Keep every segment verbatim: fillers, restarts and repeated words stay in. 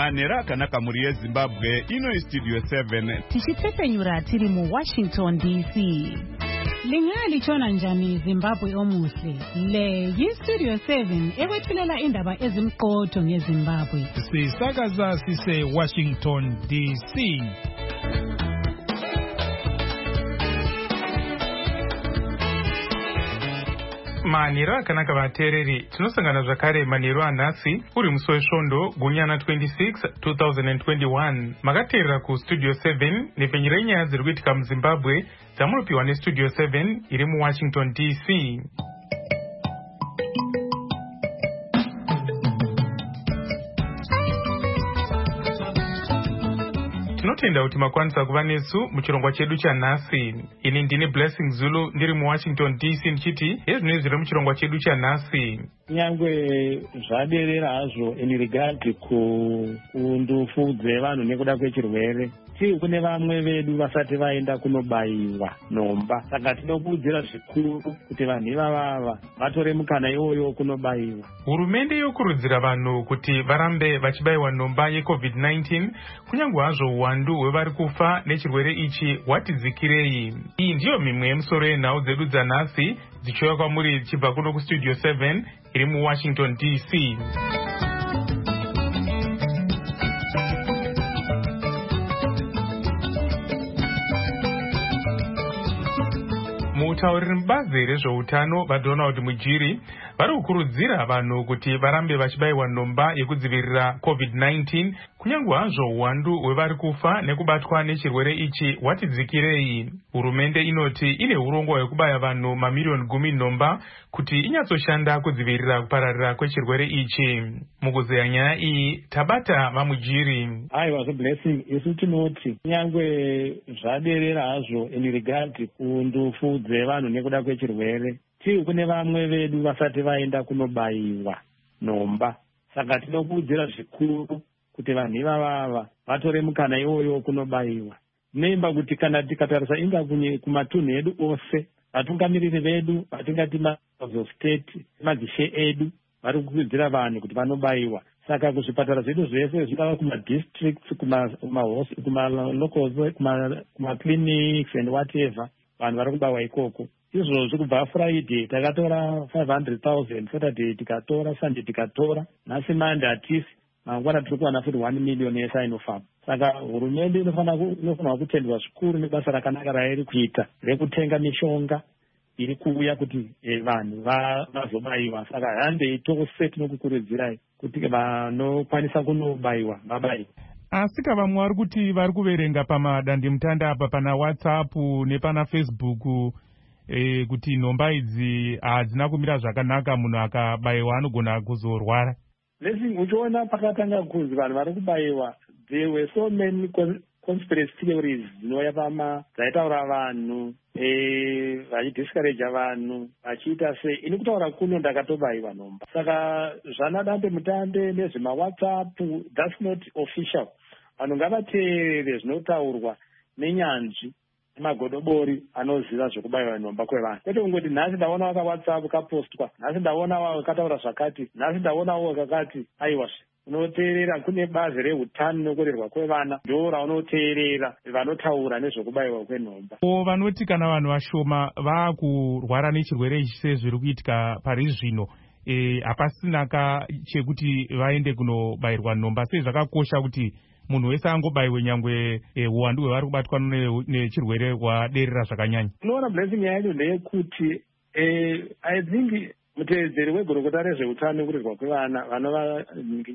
Manera akanaka muri yeZimbabwe ino Studio seven. Tichitsepenyura tiri mu Washington D C. Lingali chona njani Zimbabwe omuhle. Le yi Studio seven ekwethulela indaba ezimqotho ngeZimbabwe. Sisakaza sise Washington D C. Manira kanaka vatereri tinosangana zvakare manheru anhasi uri musi wesvondo gunyana twenty-six two thousand twenty-one makateerera kustudio seven nepfenyuro yenyaya dziri kuitika muZimbabwe dzamunopiwa nestudio seven iri muWashington D C. Tinotenda kuti makwanisa kuva nesu muchirongwa chedu chanhasi. Ini ndini Blessing Zulu ndiri muWashington D C ndichiti hezvinhu zviri muchirongwa chedu chanhasi. Nyangwe zvaderera hazvo in regard kundufu dzevanhu nekuda kwechirwere, tii kune vamwe vedu vasati vaenda kunobayiwa nhomba. Saka tinokurudzira zvikuru kuti vanhu ivava vatore mukana iwoyo kunobayiwa. Hurumende yokurudzira vanhu kuti varambe vachibayiwa nhomba yecovid nineteen kunyange hazvo uwandu hwevari kufa nechirwere ichi hwati dzikirei. Iyi ndiyo mimwe yemusoro yenhau dzedu dzanhasi dzichiuya kwamuri dzichibva kuno kustudio seven iri muWashington D C. Mutauriri mubazi rezveutano vaDonald Mujiri vari kukurudzira vanhu kuti varambe vachibayiwa nhomba yekudzivirira covid nineteen kunyange hazvo uwandu hwevari kufa nekubatwa nechirwere ichi hwati dzikirei. Hurumende inoti ine urongwa hwekubaya vanhu mamiliyoni gumi nhomba kuti inyatsoshanda kudzivirira kupararira kwechirwere ichi. Mukuzeya nyaya iyi tabata vaMujiri. Aiwa Blessing, isu tinoti nyangwe zvaderera hazvo in regard kundufu dzevanhu nekuda kwechirwere, tii kune vamwe vedu vasati vaenda kunobayiwa nhomba. Saka tinokurudzira zvikuru kuti vanhu ivava vatore mukana iwoyo kunobayiwa. Nemba kuti kana tikatarisa inga kumatunhu edu ose, vatungamiriri vedu vatingati maheads state madzishe edu vari kukurudzira vanhu kuti vanobayiwa. Saka kuzvipatara zvedu zvese zvingava kumadistricts, kumalocals, kumaclinics and whatever, vanhu vari kubayiwa ikoko. Izvozvo kubva Friday takatora five hundred thousand, Saturday tikatora, Sunday tikatora, nhasi Monday hatisi, mangwana tiri kuwana futi one million yesainofamba. Saka hurumende inofanirwa kutendwa zvikuru nebasa rakanaka rairi kuita rekutenga mishonga iri kuuya kuti vanhu vazobayiwa. Saka handei tose tinokukurudzirai kuti vanokwanisa kunobayiwa vabayiwe. Asika vamwe vari kuti vari kuverenga pamadandemutande apa pana WhatsApp nepana Facebook E, kuti nhomba idzi hadzina kumira zvakanaka, munhu akabayiwa anogona kuzorwara. Lesi uchiona pakatanga kunzi vanhu vari kubayiwa, there were so many conspiracy theories dzinouya pama dzaitaura vanhu eh vachidiscourage vanhu vachiita sei. Ini kutaura kuno ndakatobayiwa nhomba. Saka zvana dambe mutande nezvema WhatsApp, that's not official. Vanhu ngavateerere zvinotaurwa nenyanzvi magodobori anoziva zvokubayiwa nhomba kwevanhu. Kwete kungoti nhasi ndaona waka WhatsApp kapostwa, nhasi ndaona wakataura zvakati, nhasi ndaona wakakati. Aiwa, unoteerera kune bazi reutano nokurerwa kwevana ndo raunoteerera vanotaura nezvokubayiwa kwenhomba. O vanoti kana vanhu vashoma vakurwara nechirwere ichi sezviri kuitika pari zvino, e, hapasinaka chekuti vaende kunobayirwa nhomba. Sei zvakakosha kuti munhu wese angobayiwe nyangwe uwandu e, hwevari kubatwa nechirwere hwaderera zvakanyanya. Unoona Blessing yacho ndeyekuti eh, I think muteedzeri wegurukota rezveutano nekurerwa kwevana vanova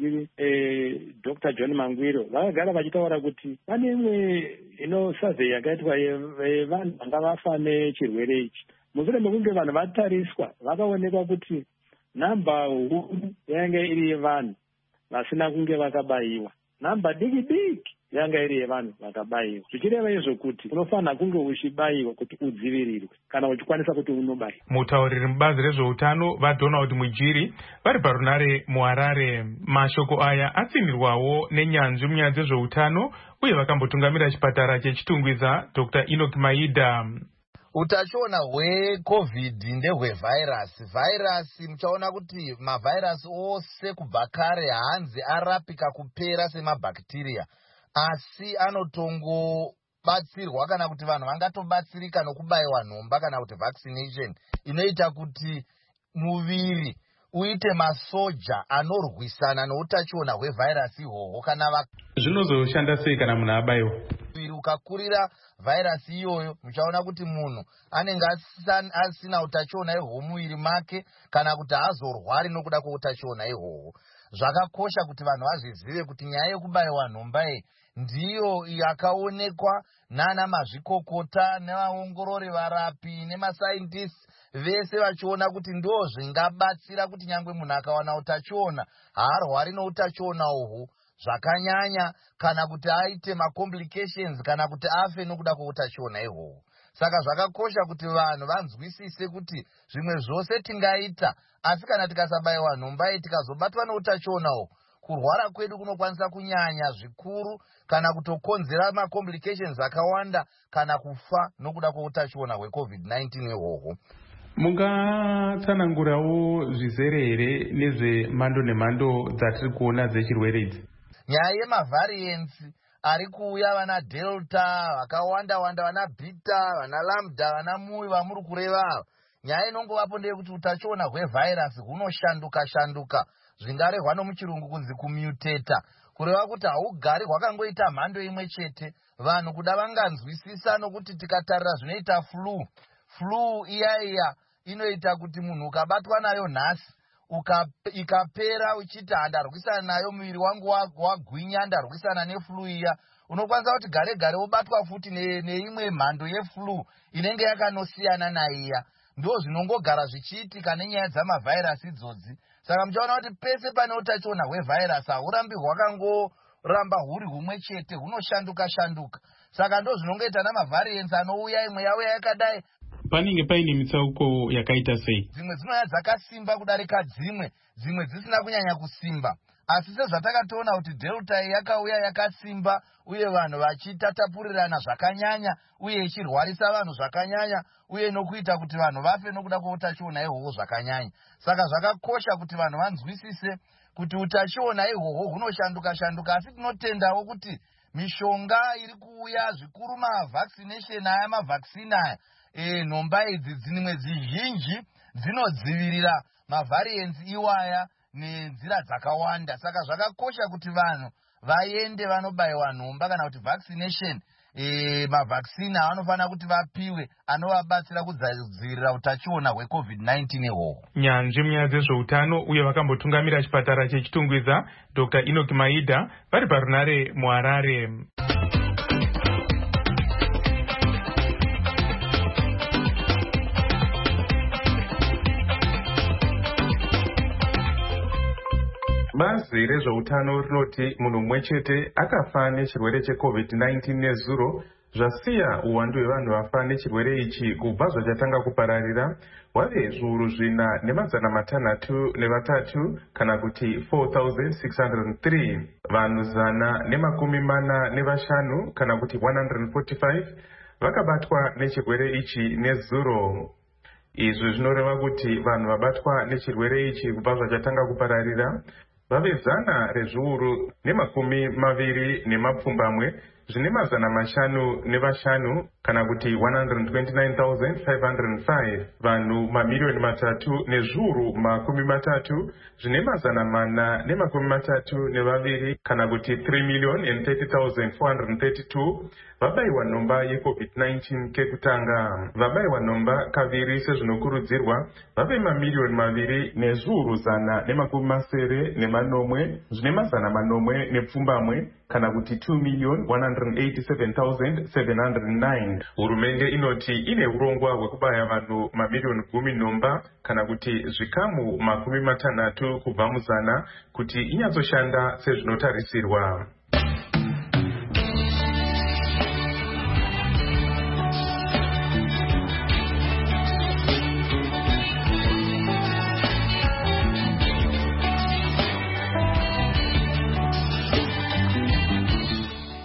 eh, Doctor John Mangwiro vakagara vachitaura kuti pane imwe ino survey yakaitwa yevanhu vanga vafa nechirwere ichi. Mushure mekunge vanhu vatariswa vakaonekwa kuti namba huru yange iri yevanhu vasina kunge vakabayiwa, namba diki diki yanga iri yevanhu vakabayiwa. Zvichireva izvo kuti unofanira kunge uchibayiwa kuti udzivirirwe kana uchikwanisa kuti unobayiwa. Mutauriri mubazi rezveutano vaDonald Mujiri vari parunare muHarare. Mashoko aya atsinirwawo nenyanzvi munyaya dzezveutano uye vakambotungamira chipatara chechitungwiza Doctor Enoch Maida. utachiona hwecovid ndehwevhairasi. Vhairasi muchaona kuti mavhairasi ose kubva kare hanzi arapika kupera semabhakteria, asi anotongobatsirwa kana kuti vanhu vangatobatsirika nokubayiwa nhomba kana kuti vaccination inoita kuti muviri uite masoja anorwisana noutachiona hwevhairasi ihwohwo. Kana va zvinozoshanda sei kana munhu abayiwa? Muviri ukakurira vhairasi iyoyo, muchaona kuti munhu anenge asina utachiona ihwohwo muviri make, kana kuti haazorwari nokuda kweutachiona ihwohwo. Zvakakosha kuti vanhu vazvizive kuti nyaya yekubayiwa nhomba iyi ndiyo yakaonekwa nana mazvikokota nevaongorori, varapi nemasaindisi vese vachiona kuti ndo zvingabatsira kuti nyangwe munhu akawana utachiona haarwari noutachiona uhwu zvakanyanya, kana kuti aite macomplications, kana kuti afe nokuda kweutachiona ihwohwo. Saka zvakakosha kuti vanhu vanzwisise kuti zvimwe zvose tingaita, asi kana tikasabayiwa nhomba iyi tikazobatwa noutachiona uhwu, kurwara kwedu kunokwanisa kunyanya zvikuru, kana kutokonzera macomplications akawanda, kana kufa nokuda kweutachiona hwecovid nineteen ihwohwo. Mungatsanangurawo zvizere here nezvemhando nemhando dzatiri kuona dzechirwere idzi? Nyaya yemavhariants ari kuuya, vana delta vakawanda wanda, vana beta, vana lambda, vana mui vamuri kureva, nyaya inongovapo ndeyekuti utachiona hwevhairasi hunoshanduka shanduka, zvingarehwa nomuchirungu kunzi kumutata, kureva kuti haugari hwakangoita mhando imwe chete. Vanhu kuda vanganzwisisa, nokuti tikatarira zvinoita flu flu iya iya inoita kuti munhu ukabatwa nayo nhasi ikapera uchiti handarwisana nayo, muviri wangu wagwinya, ndarwisana neflu iya, unokwanisa kuti gare gare wobatwa futi neimwe mhando yeflu inenge yakanosiyana naiya. Ndo zvinongogara zvichiitika nenyaya dzamavhairasi idzodzi. Saka muchaona kuti pese pane utachiona hwevhairasi haurambi hwakangoramba huri humwe chete, hunoshanduka shanduka. Saka ndo zvinongoita namavhariants anouya, imwe yauya yakadai. Panenge paine mitsauko yakaita sei? Dzimwe dzinouya dzakasimba kudarika dzimwe, dzimwe dzisina kunyanya kusimba. Asi sezvatakatoona kuti delta yakauya yakasimba, uye vanhu vachitatapurirana zvakanyanya, uye ichirwarisa vanhu zvakanyanya, uye nokuita kuti vanhu vafe nokuda kweutachiona ihwohwo zvakanyanya. Saka zvakakosha kuti vanhu vanzwisise kuti utachiona ihwohwo hunoshanduka shanduka, asi tinotendawo kuti mishonga iri kuuya, zvikuru mavaccination aya, mavaccine aya, e, nhomba idzi dzimwe zizhinji dzinodzivirira mavhariants iwaya nenzira dzakawanda. Saka zvakakosha kuti vanhu vaende vanobayiwa nhomba kana kuti vaccination. E, mavaccine avanofanira kuti vapiwe anovabatsira kudzivirira utachiona hwecovid nineteen ihwohwo. Nyanzvi munyaya dzezveutano uye vakambotungamira chipatara chechitungwiza Doctor Enoch Maida vari parunare muHarare. Bazi rezveutano rinoti munhu mumwe chete akafa nechirwere checovid nineteen nezuro, zvasiya uwandu hwevanhu vafa nechirwere ichi kubva zvachatanga kupararira wave zviuru zvina nemazana matanhatu nevatatu, kana kuti four thousand six hundred three. Vanhu zana nemakumi mana nevashanu, kana kuti one hundred forty-five, vakabatwa nechirwere ichi nezuro. Izvi zvinoreva kuti vanhu vabatwa nechirwere ichi kubva zvachatanga kupararira vave zana rezviuru nemakumi maviri nemapfumbamwe zvine mazana mashanu nevashanu, kana kuti one hundred twenty-nine thousand five hundred five. Vanhu mamiliyoni matatu nezviuru makumi matatu zvine mazana mana nemakumi matatu nevaviri, kana kuti three million and thirty thousand four hundred thirty-two vabayiwa nhomba yecovid nineteen kekutanga. Vabayiwa nhomba kaviri sezvinokurudzirwa vave mamiliyoni maviri nezviuru zana nemakumi masere nemanomwe zvine mazana manomwe nepfumbamwe, kana kuti two million one hundred eighty-seven thousand seven hundred nine. Hurumende inoti ine urongwa hwekubaya vanhu mamiliyoni gumi nhomba, kana kuti zvikamu makumi matanhatu kubva muzana, kuti inyatsoshanda sezvinotarisirwa. Gamba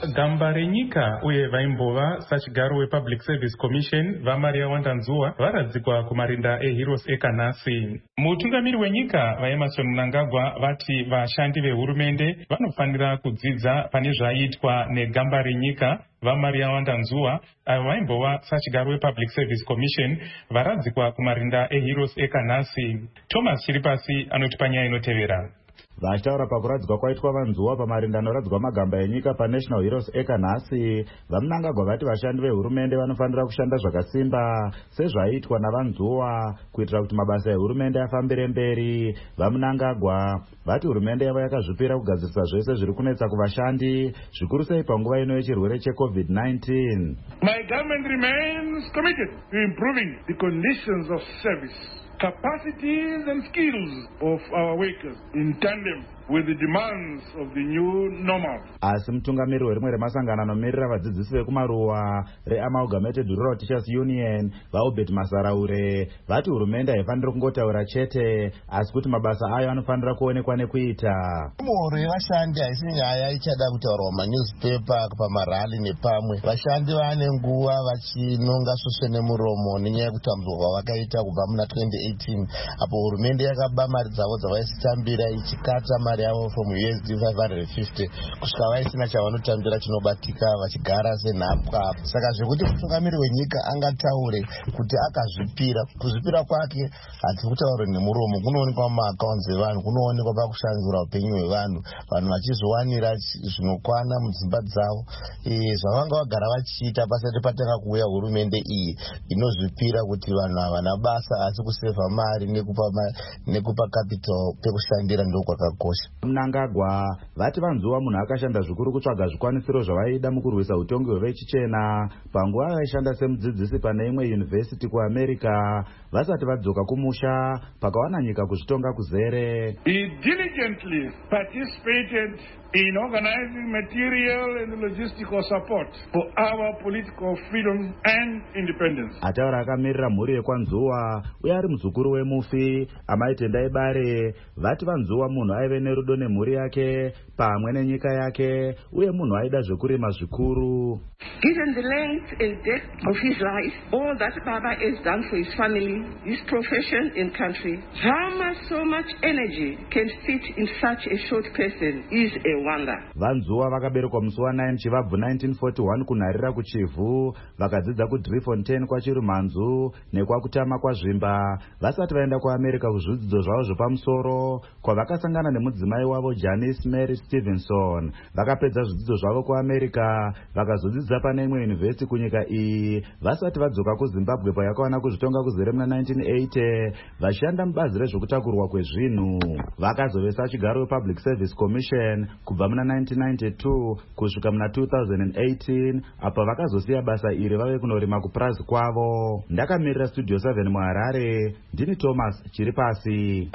gamba renyika uye vaimbova sachigaro wepublic service commission vaMaria Wandanzuva varadzikwa kumarinda eHeroes ekanhasi. Mutungamiri wenyika vaEmmerson Mnangagwa vati vashandi vehurumende vanofanira kudzidza pane zvaiitwa negamba renyika vaMaria Wandanzuva avo vaimbova sachigaro wepublic service commission varadzikwa kumarinda eHeroes ekanhasi. Thomas Chiripasi anoti panyaya inotevera. Vachitaura pakuradzikwa kwaitwa Vanzuva pamarinda anoradzikwa magamba enyika paNational Heroes ekanhasi, vaMnangagwa vati vashandi vehurumende vanofanira kushanda zvakasimba sezvaiitwa naVanzuva kuitira kuti mabasa ehurumende afambire mberi. VaMnangagwa vati hurumende yavo yakazvipira kugadzirisa zvese zviri kunetsa kuvashandi, zvikuru sei panguva ino yechirwere checovid nineteen. My government remains committed to improving the conditions of service, capacities and skills of our workers in tandem with the demands of the new normal. Asi mutungamiri werimwe remasangano anomirira vadzidzisi vekumaruwa reAmalgamated Rural Teachers Union vaUbert Masaraure vati hurumende haifaniri kungotaura chete asi kuti mabasa ayo anofanira kuonekwa nekuita. Mhoro yevashandi haisi nyaya ichada kutaurwa manewspaper pamarali nepamwe. Vashandi vane nguva vachinonga svosve nemuromo nenyaya yekutambudzwa kwavakaita kubva muna twenty eighteen apo hurumende yakaba mari dzavo dzavaisitambira ichikata mari yavo from U S D five hundred fifty kusvika vaisina chavanotambira chinobatika vachigara senhapwa. Saka zvekuti mutungamiri wenyika angataure kuti akazvipira, kuzvipira kwake hatisi kutaura nemuromo, kunoonekwa mumaaccounts evanhu, kunoonekwa pakushandura upenyu hwevanhu, vanhu vachizowanira zvinokwana mudzimba dzavo. Zvavanga vagara vachiita pasati patanga kuuya hurumende iyi inozvipira kuti vanhu havana basa asi kusevha mari nekupa nekupa capital pekushandira ndokwakakosha. Mnangagwa vati Vanzuva munhu akashanda zvikuru kutsvaga zvikwanisiro zvavaida mukurwisa utongi hwevechichena panguva vaishanda semudzidzisi pane imwe yunivhesiti kuAmerica vasati vadzoka kumusha pakawana nyika kuzvitonga kuzere. He diligently participated in organizing material and logistical support for our political freedom and independence. Ataura akamirira mhuri yekwaNzuva uye ari muzukuru wemufi amai Tendai Bare vati Vanzuva munhu aive nerudo nemhuri yake pamwe nenyika yake uye munhu aida zvekurima zvikuru. Given the length and depth of his life, all that Baba has done for his family, his profession and country, how much so much energy can fit in such a short person is a wonder. Vanzuva vakaberekwa musi wa9 Chivabvu nineteen forty-one kunharira kuchivhu, vakadzidza kuDriefontein kwaChirumanzu nekwakutama kwaZvimba vasati vaenda kuAmerica kuzvidzidzo zvavo zvepamusoro kwavakasangana nemudzimai wavo Janice Mary Stevenson. Vakapedza zvidzidzo zvavo kuAmerica vakazodzidza pane imwe yunivhesiti kunyika iyi vasati vadzoka kuZimbabwe payakawana kuzvitonga kuzere muna nineteen eighty vashanda mubazi rezvokutakurwa kwezvinhu. Vakazove sachigaro wePublic Service Commission kubva muna nineteen ninety-two kusvika muna two thousand eighteen apa vakazosiya basa iri vave kunorima kupurazi kwavo. Ndakamirira Studio seven muHarare, ndini Thomas Chiripasi.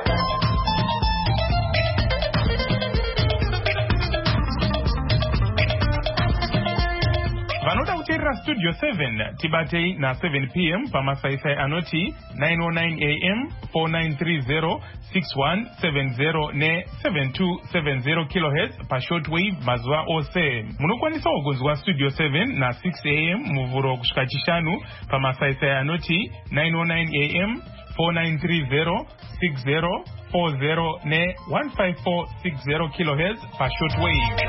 Vanoda kuteerera Studio seven tibatei na seven p m pamasaisai anoti nine oh nine a m four nine three zero six one seven zero ne seven two seven zero kilohertz pashortwave mazuva ose. Munokwanisa kuzwa Studio seven na six a m muvhuro kusvika chishanu pamasaisai anoti nine oh nine a m four nine three zero six zero four zero ne one five four six zero kilohertz pashortwave.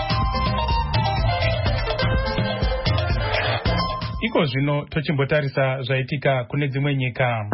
Iko zvino tochimbotarisa zvaitika kune dzimwe nyika.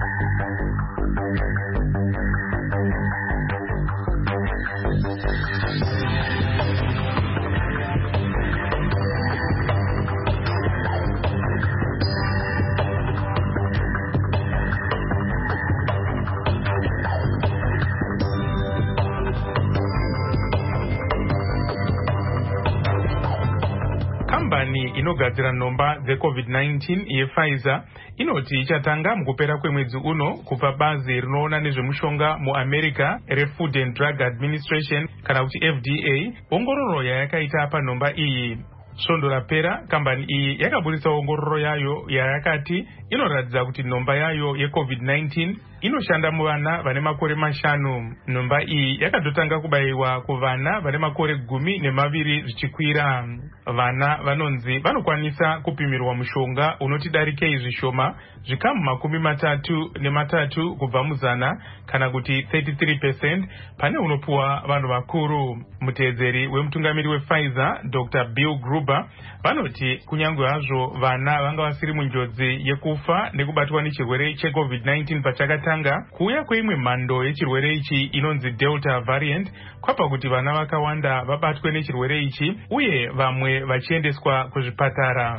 Kambani inogadzira nhomba dzeCovid nineteen yePfizer inoti ichatanga mukupera kwemwedzi uno kupa bazi rinoona nezvemushonga muAmerica reFood and Drug Administration kana kuti F D A ongororo yayakaita panhomba iyi. Svondo rapera kambani iyi yakabudisa ongororo yayo yayakati inoratidza kuti nhomba yayo yeCovid nineteen inoshanda muvana vane makore mashanu. Nhomba iyi yakatotanga kubayiwa kuvana vane makore gumi nemaviri zvichikwira. Vana vanonzi vanokwanisa kupimirwa mushonga unoti darikei zvishoma zvikamu makumi matatu nematatu kubva muzana kana kuti thirty-three percent pane unopuwa vanhu vakuru. Muteedzeri wemutungamiri wePfizer Doctor Bill Gruber vanoti kunyange hazvo vana vanga vasiri munjodzi yekufa nekubatwa nechirwere checovid nineteen pachakatanga, kuuya kweimwe mhando yechirwere ichi inonzi Delta variant kwapa kuti vana vakawanda vabatwe nechirwere ichi uye vamwe vachiendeswa kuzvipatara.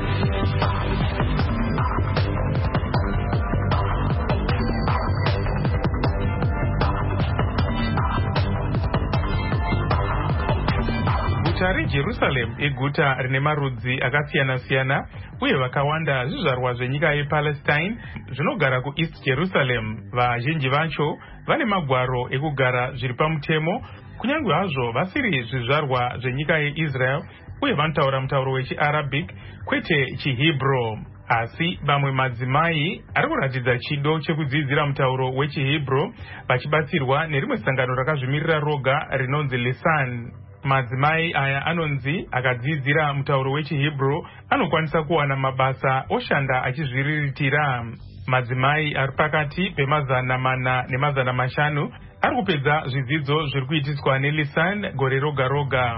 Guta reJerusalem iguta rine marudzi akasiyana-siyana uye vakawanda zvizvarwa zvenyika yePalestine zvinogara kuEast Jerusalem. Vazhinji vacho vane magwaro ekugara zviri pamutemo kunyange hazvo vasiri zvizvarwa zvenyika yeIsrael uye vanotaura mutauro wechiArabic kwete chiHebrew. Asi vamwe madzimai ari kuratidza chido chekudzidzira mutauro wechiHebrew vachibatsirwa nerimwe sangano rakazvimirira roga rinonzi Lisan. Madzimai aya anonzi akadzidzira mutauro wechiHebrew anokwanisa kuwana mabasa oshanda achizviriritira. Madzimai ari pakati pemazana mana nemazana mashanu ari kupedza zvidzidzo zviri kuitiswa neLisan gore roga roga.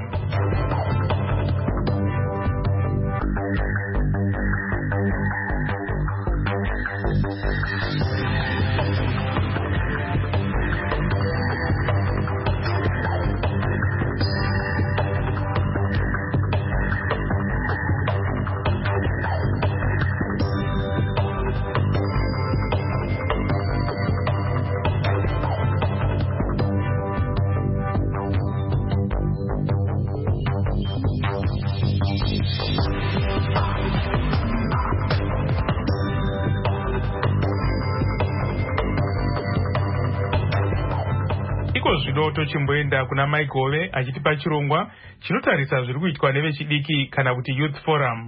Zvido tochimboenda kuna Maikove achitipa chirongwa chinotarisa zviri kuitwa nevechidiki kana kuti Youth Forum.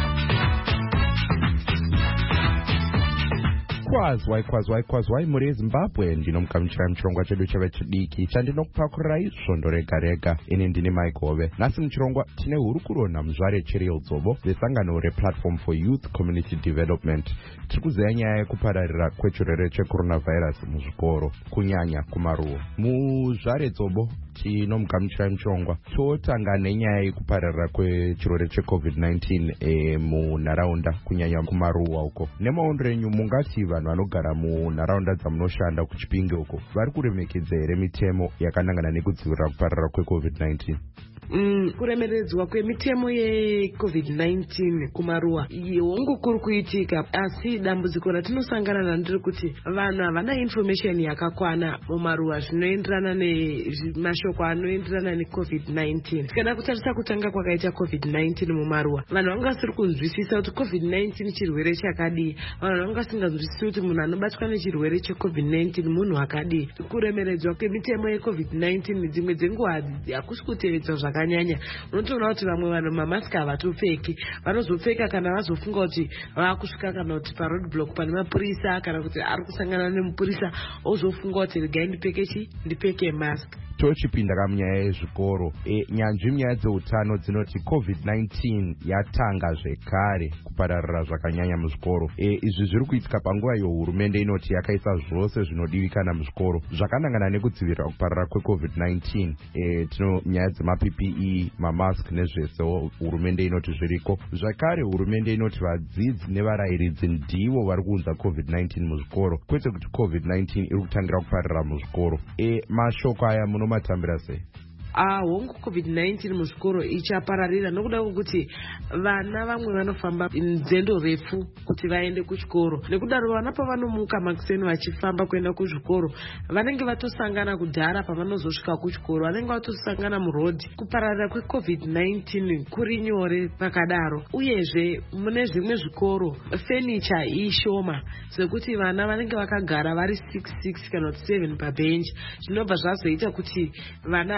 Kwazwai kwazwai kwazwai muri Zimbabwe, ndinomukamuchira muchirongwa chedu chevechidiki chandinokupakurai svondo rega rega. Ini ndini Maikove. Nhasi muchirongwa tine hurukuro naMuzvare Cheryl Dzobo vesangano rePlatform for Youth Community Development. Tiri kuzeya nyaya yekupararira kwechirwere checoronavirus muzvikoro kunyanya kumaruwa. Muzvare Dzobo tinomukamuchira muchirongwa totanga nenyaya yekupararira kwechirwere checovid nineteen e, munharaunda kunyanya kumaruwa uko. Nemaondero enyu mungati vanhu vanogara munharaunda dzamunoshanda kuChipinge uko vari kuremekedza here mitemo yakanangana nekudzivirira kupararira kwecovid nineteen? Mm, kuremeredzwa kwemitemo yecovid nineteen kumaruwa hongu kuri kuitika, asi dambudziko ratinosangana naro nderekuti vanhu havana information yakakwana mumaruwa zvinoenderana nemashoko anoenderana necovid nineteen. Tikada kutarisa kutanga kwakaita covid nineteen mumaruwa, vanhu vanga vasiri kunzwisisa kuti covid nineteen chirwere chakadii, vanhu vanga vasingazwisisi kuti munhu anobatwa nechirwere checovid nineteen munhu akadii. Kuremeredzwa kwemitemo yecovid nineteen dzimwe dzenguva hakusi kutevedza zvakanyanya. Unotoona kuti vamwe vanhu mamaski havatopfeki, vanozopfeka kana vazofunga kuti vakusvika kana kuti paroadblock pane mapurisa kana kuti ari kusangana nemupurisa ozofunga kuti regai ndipfeke chi ndipfeke mask. Tochipinda kamunyaya yezvikoro, e, nyanzvi munyaya dzeutano dzinoti covid nineteen yatanga zvekare kupararira zvakanyanya muzvikoro. E, izvi zviri kuitika panguva iyo hurumende inoti yakaisa zvose zvinodivikana muzvikoro zvakanangana nekudzivirira kupararira kwecovid nineteen. E, tino nyaya dzemaP P E, mamask nezvesewo hurumende inoti zviriko. Zvakare hurumende inoti vadzidzi nevarayiridzi ndivo vari kuunza covid nineteen muzvikoro, kwete kuti covid nineteen iri kutangira kupararira muzvikoro. E, mashoko aya munomatambira sei? Ah, hongu covid nineteen muzvikoro ichapararira nokuda kwokuti vana vamwe vanofamba nzendo refu kuti vaende kuchikoro. Nekudaro vana pavanomuka makuseni vachifamba kuenda kuzvikoro vanenge vatosangana kudhara pavanozosvika kuchikoro, vanenge vatosangana murodhi. Kupararira kwecovid nineteen kuri nyore pakadaro. Uyezve mune zvimwe zvikoro furniture ishoma zvekuti vana vanenge vakagara vari six six kana seven pabhenji, zvinobva zvazoita kuti vana havana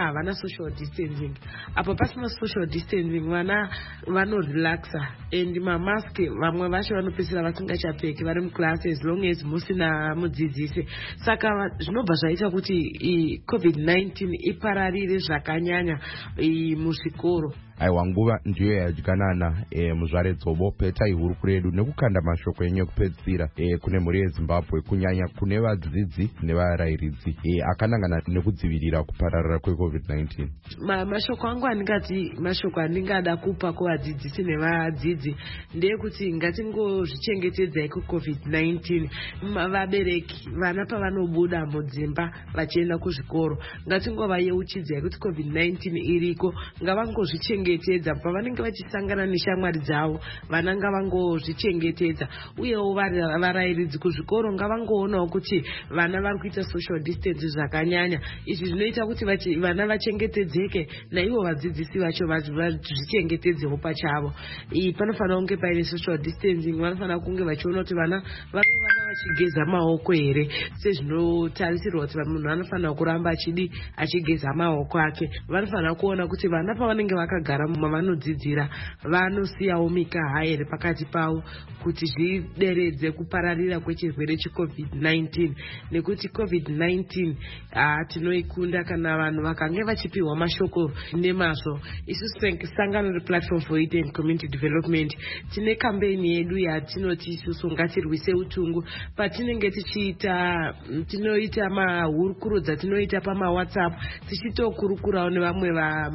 social distancing. Apo pasina social distancing vana vanorelaxa and mamask vamwe vacho vanopedzisira vasingachapfeki vari muclass as long as musina mudzidzisi. Saka zvinobva zvaita kuti covid nineteen ipararire zvakanyanya muzvikoro. aiwa nguva ndiyo yadyanana e, muzvare dzobo petai hurukuro yedu nekukanda mashoko enyu ekupedzisira e, kune mhuri yezimbabwe kunyanya kune vadzidzi nevarayiridzi e, akanangana nekudzivirira kupararira kwecovid nineteen. Ma, mashoko angu andingati mashoko andingada kupa kuvadzidzisi nevadzidzi ndeyekuti ngatingozvichengetedzai kucovid nineteen. Vabereki vana pavanobuda mudzimba vachienda kuzvikoro ngatingovayeuchidzai kuti covid nineteen iriko, ngavangozvichengetedza pavanenge vachisangana neshamwari dzavo. Vana ngavangozvichengetedza uyewo varayiridzi kuzvikoro ngavangoonawo kuti vana vari kuita social distance zvakanyanya. Izvi zvinoita kuti vana vachengetedzeke naivo vadzidzisi vacho vazvichengetedzewo pachavo. Panofanira kunge paine social distancing. Vanofanira kunge vachiona kuti vana vari vachigeza maoko here sezvinotarisirwa kuti munhu anofanira kuramba achidi achigeza maoko ake. Vanofanira kuona kuti vana pavanenge vakagara mavanodzidzira vanosiyawo mikaha here pakati pavo kuti zvideredze kupararira kwechirwere checovid nineteen. Nekuti covid nineteen tinoikunda kana vanhu vakange vachipiwa mashoko nemazvo. Isusu sangano replatform for youth and community development tine kampeni yedu yatinoti isusu ngatirwise utungu. Patinenge tichiita tinoita mahurukuro dzatinoita pamawhatsapp tichitokurukurawo nevamwe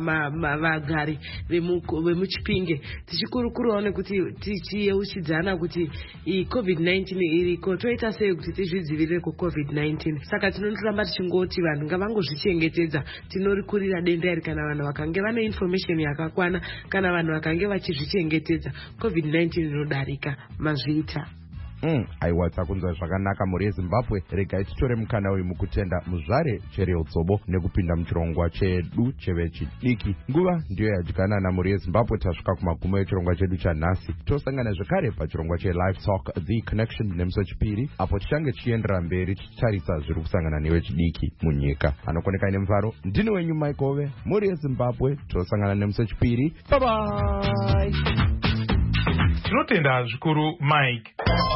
vagari vemuchipinge tichikurukurawo nekuti tichiyeuchidzana kuti covid nineteen iriko toita sei kuti tizvidzivirire kucovid nineteen. Saka tinondoramba tichingoti vanhu ngavangozvichengetedza. Tinorikurira denda iri kana vanhu vakange vane information yakakwana, kana vanhu vakange vachizvichengetedza covid nineteen inodarika mazviita. Mm, aiwa takunzwa zvakanaka mhuri yezimbabwe. Regai titore mukana uyu mukutenda muzvare Cheryl Dzobo nekupinda muchirongwa chedu chevechidiki. Nguva ndiyo yadyanana mhuri yezimbabwe. Tasvika kumagumo echirongwa chedu chanhasi. Tosangana zvekare pachirongwa chelive talk the connection nemusi wechipiri apo tichange chichiendera mberi tichitarisa zviri kusangana nevechidiki munyika. Anokoneka ine mufaro ndini wenyu Mike Ove, mhuri yezimbabwe. Tosangana nemusi wechipiri. Bye bye. Tinotenda zvikuru Mike.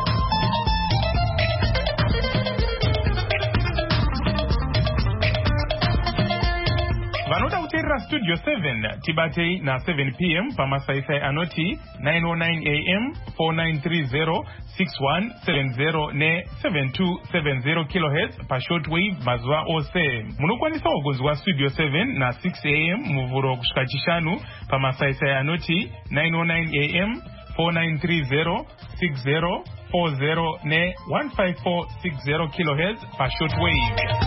Vanoda kuteerera Studio seven tibatei na seven p m pamasaisai anoti nine oh nine a m four nine three zero six one seven zero ne seven two seven zero kilohertz pashortwave mazuva ose. Munokwanisawo kunzwa Studio seven na six a m muvhuro kusvika chishanu pamasaisai anoti nine oh nine a m four nine three zero six zero four zero ne one five four six zero kilohertz pashortwave.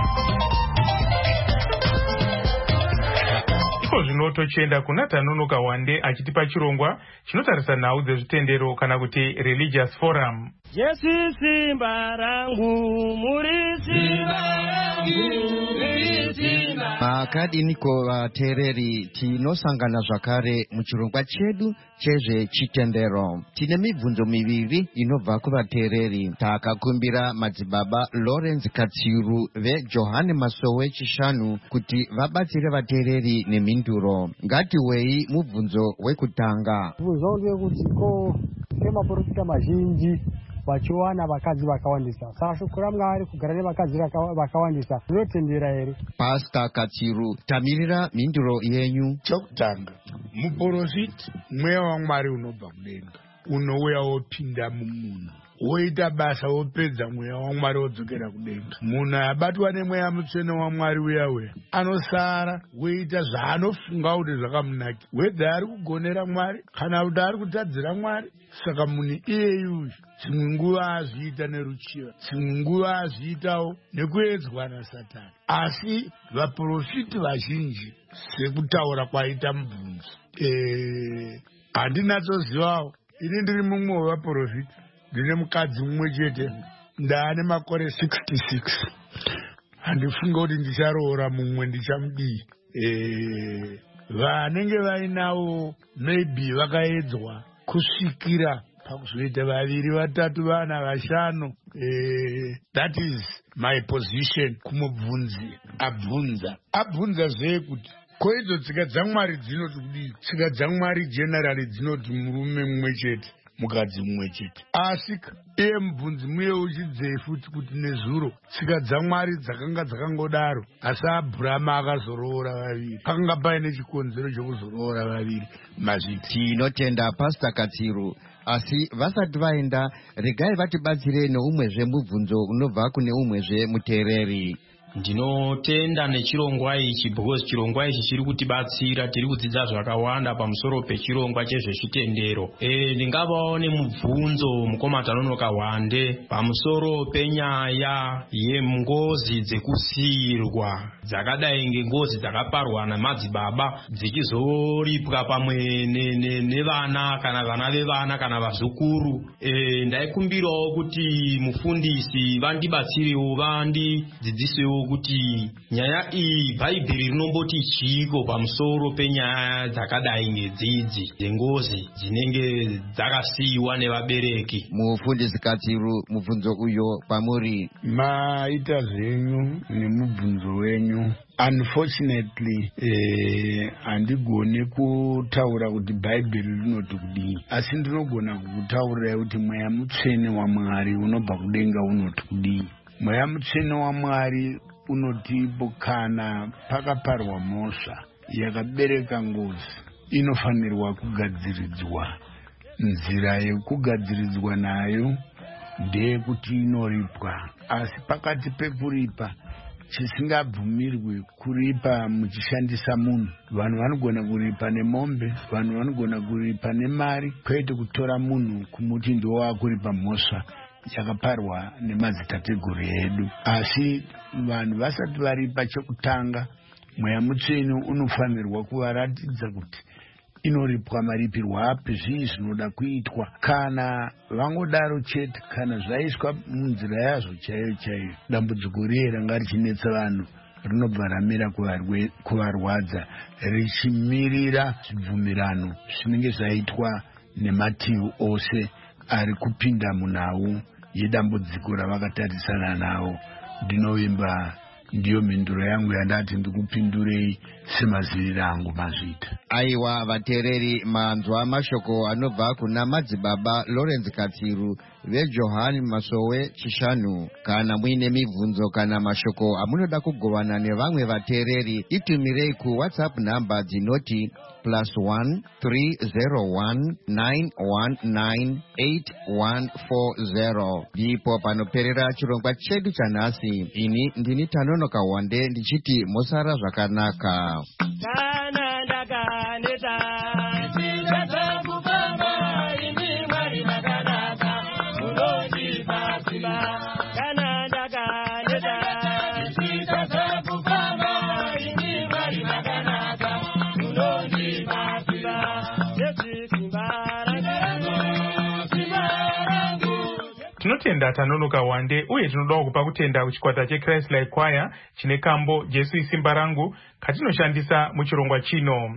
Iko zvino tochienda kuna Tanonoka Wande achitipa chirongwa chinotarisa nhau dzezvitendero kana kuti religious forum. Jesu simba rangu muri simba rangu muri simba. Makadiniko vateereri tinosangana zvakare muchirongwa chedu chezvechitendero. Tine mibvunzo miviri inobva kuvateereri. Takakumbira madzibaba Lawrence Katsiru veJohane Masowe Chishanu kuti vabatsire vateereri nemhinduro. Ngatiwei mubvunzo wekutanga. Mubvunzo ndewekuti ko semaprofita mazhinji vachiwana vakadzi vakawandisa. Saka shoko raMwari kugara nevakadzi vakawandisa rinotendera here? Pastor Katsiru, tamirira mhinduro yenyu. Chokutanga, muprofita mweya waMwari unobva kudenga unouya wopinda mumunhu woita basa wopedza mweya waMwari wodzokera kudenga. Munhu abatwa nemweya mutsvene waMwari uya uya anosara woita zvaanofunga kuti zvakamunaki, wedha ari kugonera Mwari kana kuti ari kutadzira Mwari. Saka munhu iyeyuyu dzimwe nguva azviita neruchiva, dzimwe nguva azviitawo nekuedzwa naSatani. Asi vaprofiti vazhinji sekutaura kwaita mubvunzo handinatsozivawo. Ini ndiri mumwe wevaprofiti, ndine mukadzi mumwe chete, ndaane makore sixty-six. Handifunga kuti ndicharoora mumwe ndichamudii. Vanenge vainawo maybe vakaedzwa kusvikira pakuzoita vaviri vatatu vana vashanu, that is my position kumubvunzi abvunza abvunza zvekuti koidzo tsika dzamwari dzinoti kudii tsika dzamwari generally dzinoti murume mumwe chete mukadzi mumwe chete asi iye mubvunzi muye uchidzei futi kuti nezuro tsika dzamwari dzakanga dzakangodaro asi abhurama akazoroora vaviri pakanga paine chikonzero chokuzoroora vaviri mazviti tinotenda Pastor Katsiru. Asi vasati vaenda regai vatibatsire neumwezve mubvunzo unobva kune umwezve muteereri. Ndinotenda nechirongwa ichi because chirongwa ichi chiri kutibatsira, tiri kudzidza zvakawanda pamusoro pechirongwa chezvechitendero. E, ndingavawo nemubvunzo mukomata Nonoka Wande pamusoro penyaya yengozi dzekusiyirwa dzakadai ngengozi dzakaparwa namadzibaba dzichizoripwa pamwe nevana kana vana vevana kana vazukuru. E, ndaikumbirawo kuti mufundisi vandibatsirewo vandidzidzisewo kuti nyaya iyi Bhaibheri rinomboti chiko pamusoro penyaya dzakadai ngedzidzi dzengozi dzinenge dzakasiyiwa nevabereki. Mufundisi Katsiru, mubvunzo uyo pamuri maita zvenyu nemubvunzo wenyu unfortunately eh, handigoni kutaura kuti Bhaibheri rinoti kudii, asi ndinogona kukutaurirai kuti mweya mutsvene waMwari unobva kudenga unoti kudii. Mweya mutsvene waMwari unotipo kana pakaparwa mhosva yakabereka ngozi inofanirwa kugadziridzwa. Nzira yekugadziridzwa nayo ndeyekuti inoripwa, asi pakati pekuripa chisingabvumirwi kuripa muchishandisa munhu. Vanhu vanogona kuripa nemombe, vanhu vanogona kuripa nemari, kwete kutora munhu kumuti ndo wakuripa mhosva yakaparwa nemadzitateguru edu. Asi vanhu vasati varipa chekutanga, mweya mutsvene unofanirwa kuvaratidza kuti inoripwa maripirwo api, zvii zvinoda kuitwa. Kana vangodaro chete, kana zvaiswa munzira yazvo chaiyo chaiyo, dambudziko riye ranga richinetsa vanhu rinobva ramira kuvarwadza richimirira zvibvumirano zvinenge zvaitwa nemativi ose ari kupinda munhau yedambudziko ravakatarisana nawo. Ndinovimba ndiyo mhinduro yangu yandati ndikupindurei semaziviro angu mazvita. Aiwa vateereri, manzwa mashoko anobva kuna madzibaba Lawrence Katsiru veJohani Masowe Chishanu. Kana muine mibvunzo kana mashoko amunoda kugovana nevamwe vateereri, itumirei ku WhatsApp namba dzinoti plus one three zero one nine one nine eight one four zero. Ndipo panoperera chirongwa chedu chanhasi. Ini ndini Tanonoka Wande ndichiti mosara zvakanaka. Kana ndakaneta ndichita kufamba imi Mwari makanaka munondibasiba. Kana ndakaneta ndichita kufamba imi Mwari makanaka munondibasiba. Tinotenda Tanonoka Wande uye tinodawo kupa kutenda kuchikwata cheChrist Like Choir chine kambo Jesu isimba rangu katinoshandisa muchirongwa chino.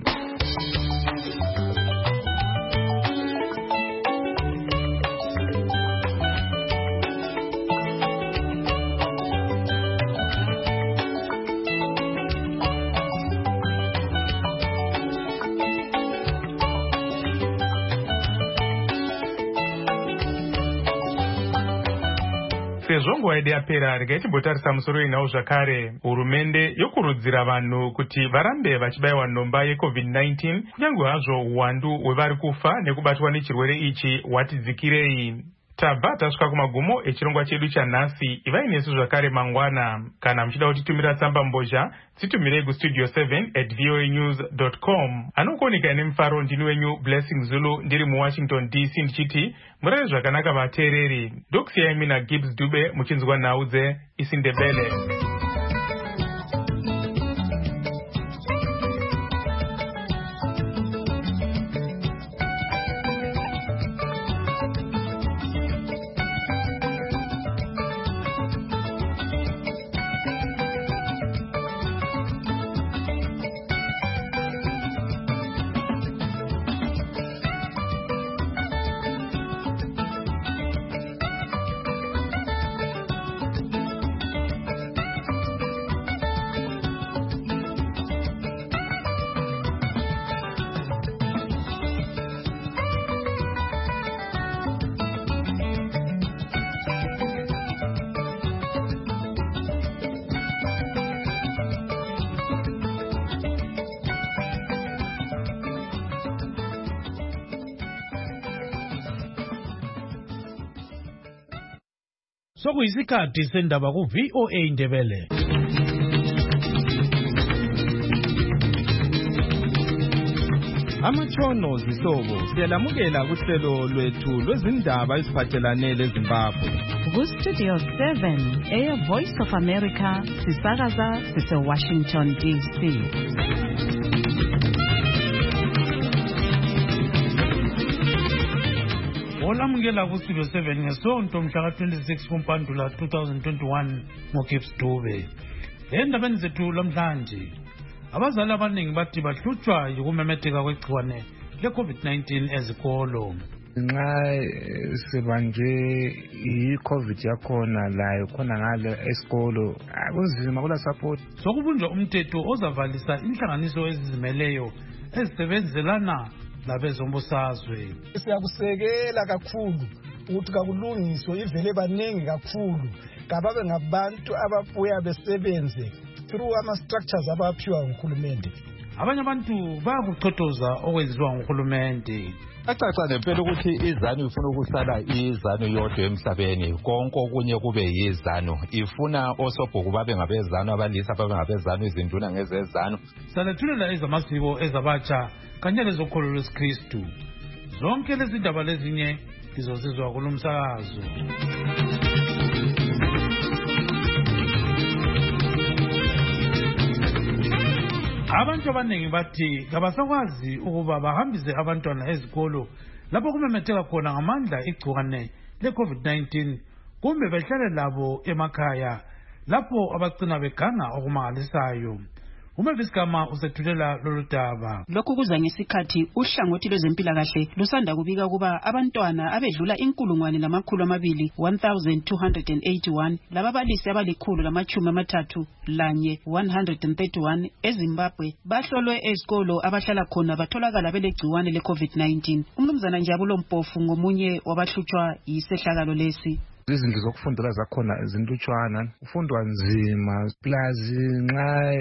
Sezvo nguva yedu yapera, regai timbotarisa musoro inawo zvakare. Hurumende yokurudzira vanhu kuti varambe vachibayiwa nhomba yeCovid nineteen kunyange hazvo uwandu hwevari kufa nekubatwa nechirwere ichi hwatidzikirei. Tabva tasvika kumagumo echirongwa chedu chanhasi. Ivai nesu zvakare mangwana. Kana muchida kutitumira tsamba mbozha, dzitumirei kustudio seven at voa news dot com. Anokuoneka nemufaro ndini wenyu Blessing Zulu ndiri muWashington D C ndichiti murare zvakanaka vateereri. Ndokusiyai mina Gibbs Dube muchinzwa nhau dzeIsindebele. Sokuyisikhathi sendaba ku V O A Indebele. Amatshono zihlobo siyalamukela kuhlelo lwethu lwezindaba eziphathelane leZimbabwe. Ku Studio seven, Air Voice of America, sisakaza sise Washington D C. Olamukela ku Studio seven ngesonto mhla ka twenty-six kuMpandula two thousand twenty-one ngoGibbs Dube. Endabeni zethu lamhlanje, abazali abaningi bathi bahlutshwa yikumemetheka kwegciwane le-COVID nineteen ezikolo. Nxa sibanje i-COVID yakhona layo khona ngale esikolo akunzima kula support. Sokubunjwa umthetho ozavalisa inhlanganiso ezizimeleyo ezisebenzelana labezombusazwe. Siyakusekela kakhulu ukuthi kakulungiswe ivele baningi kakhulu kababe ngabantu ababuya besebenze through ama-structures abaphiwa nguhulumende. Abanye abantu bayakuchothoza okwenziwa nguhulumende. Acaca ngempela ukuthi izanu ifuna ukuhlala izanu yodwa emhlabeni, konke okunye kube yizanu. Ifuna osobhuku babe ngabezanu, abalisa babe ngabezanu, izinduna ngezezanu. Salethulela ezamasiko ezabatsha kanye lezokholo lwesikristu. Zonke lezi ndaba lezinye lizozizwa kulo msakazo. Abantu abaningi bathi kabasakwazi ukuba bahambise abantwana ezikolo lapho kumemetheka khona ngamandla igciwane le-COVID nineteen, kumbe behlale labo emakhaya lapho abagcina beganga okumangalisayo. Umeviskama usethulela lolu daba. Lokhu kuza ngesikhathi uhlangothi lwezempilakahle lusanda kubika kuba abantwana abedlula inkulungwane lamakhulu amabili one thousand two hundred eighty-one lababalisi abalikhulu lamachumi amathathu lanye one hundred thirty-one eZimbabwe bahlolwe ezikolo abahlala khona batholakala belegciwane le-COVID nineteen. Umnumzana Njabulo Mpofu ngomunye wabahlutshwa yisehlakalo lesi. Izindlu zokufundela zakhona zinlutshwana, ufundwa nzima, plus nxa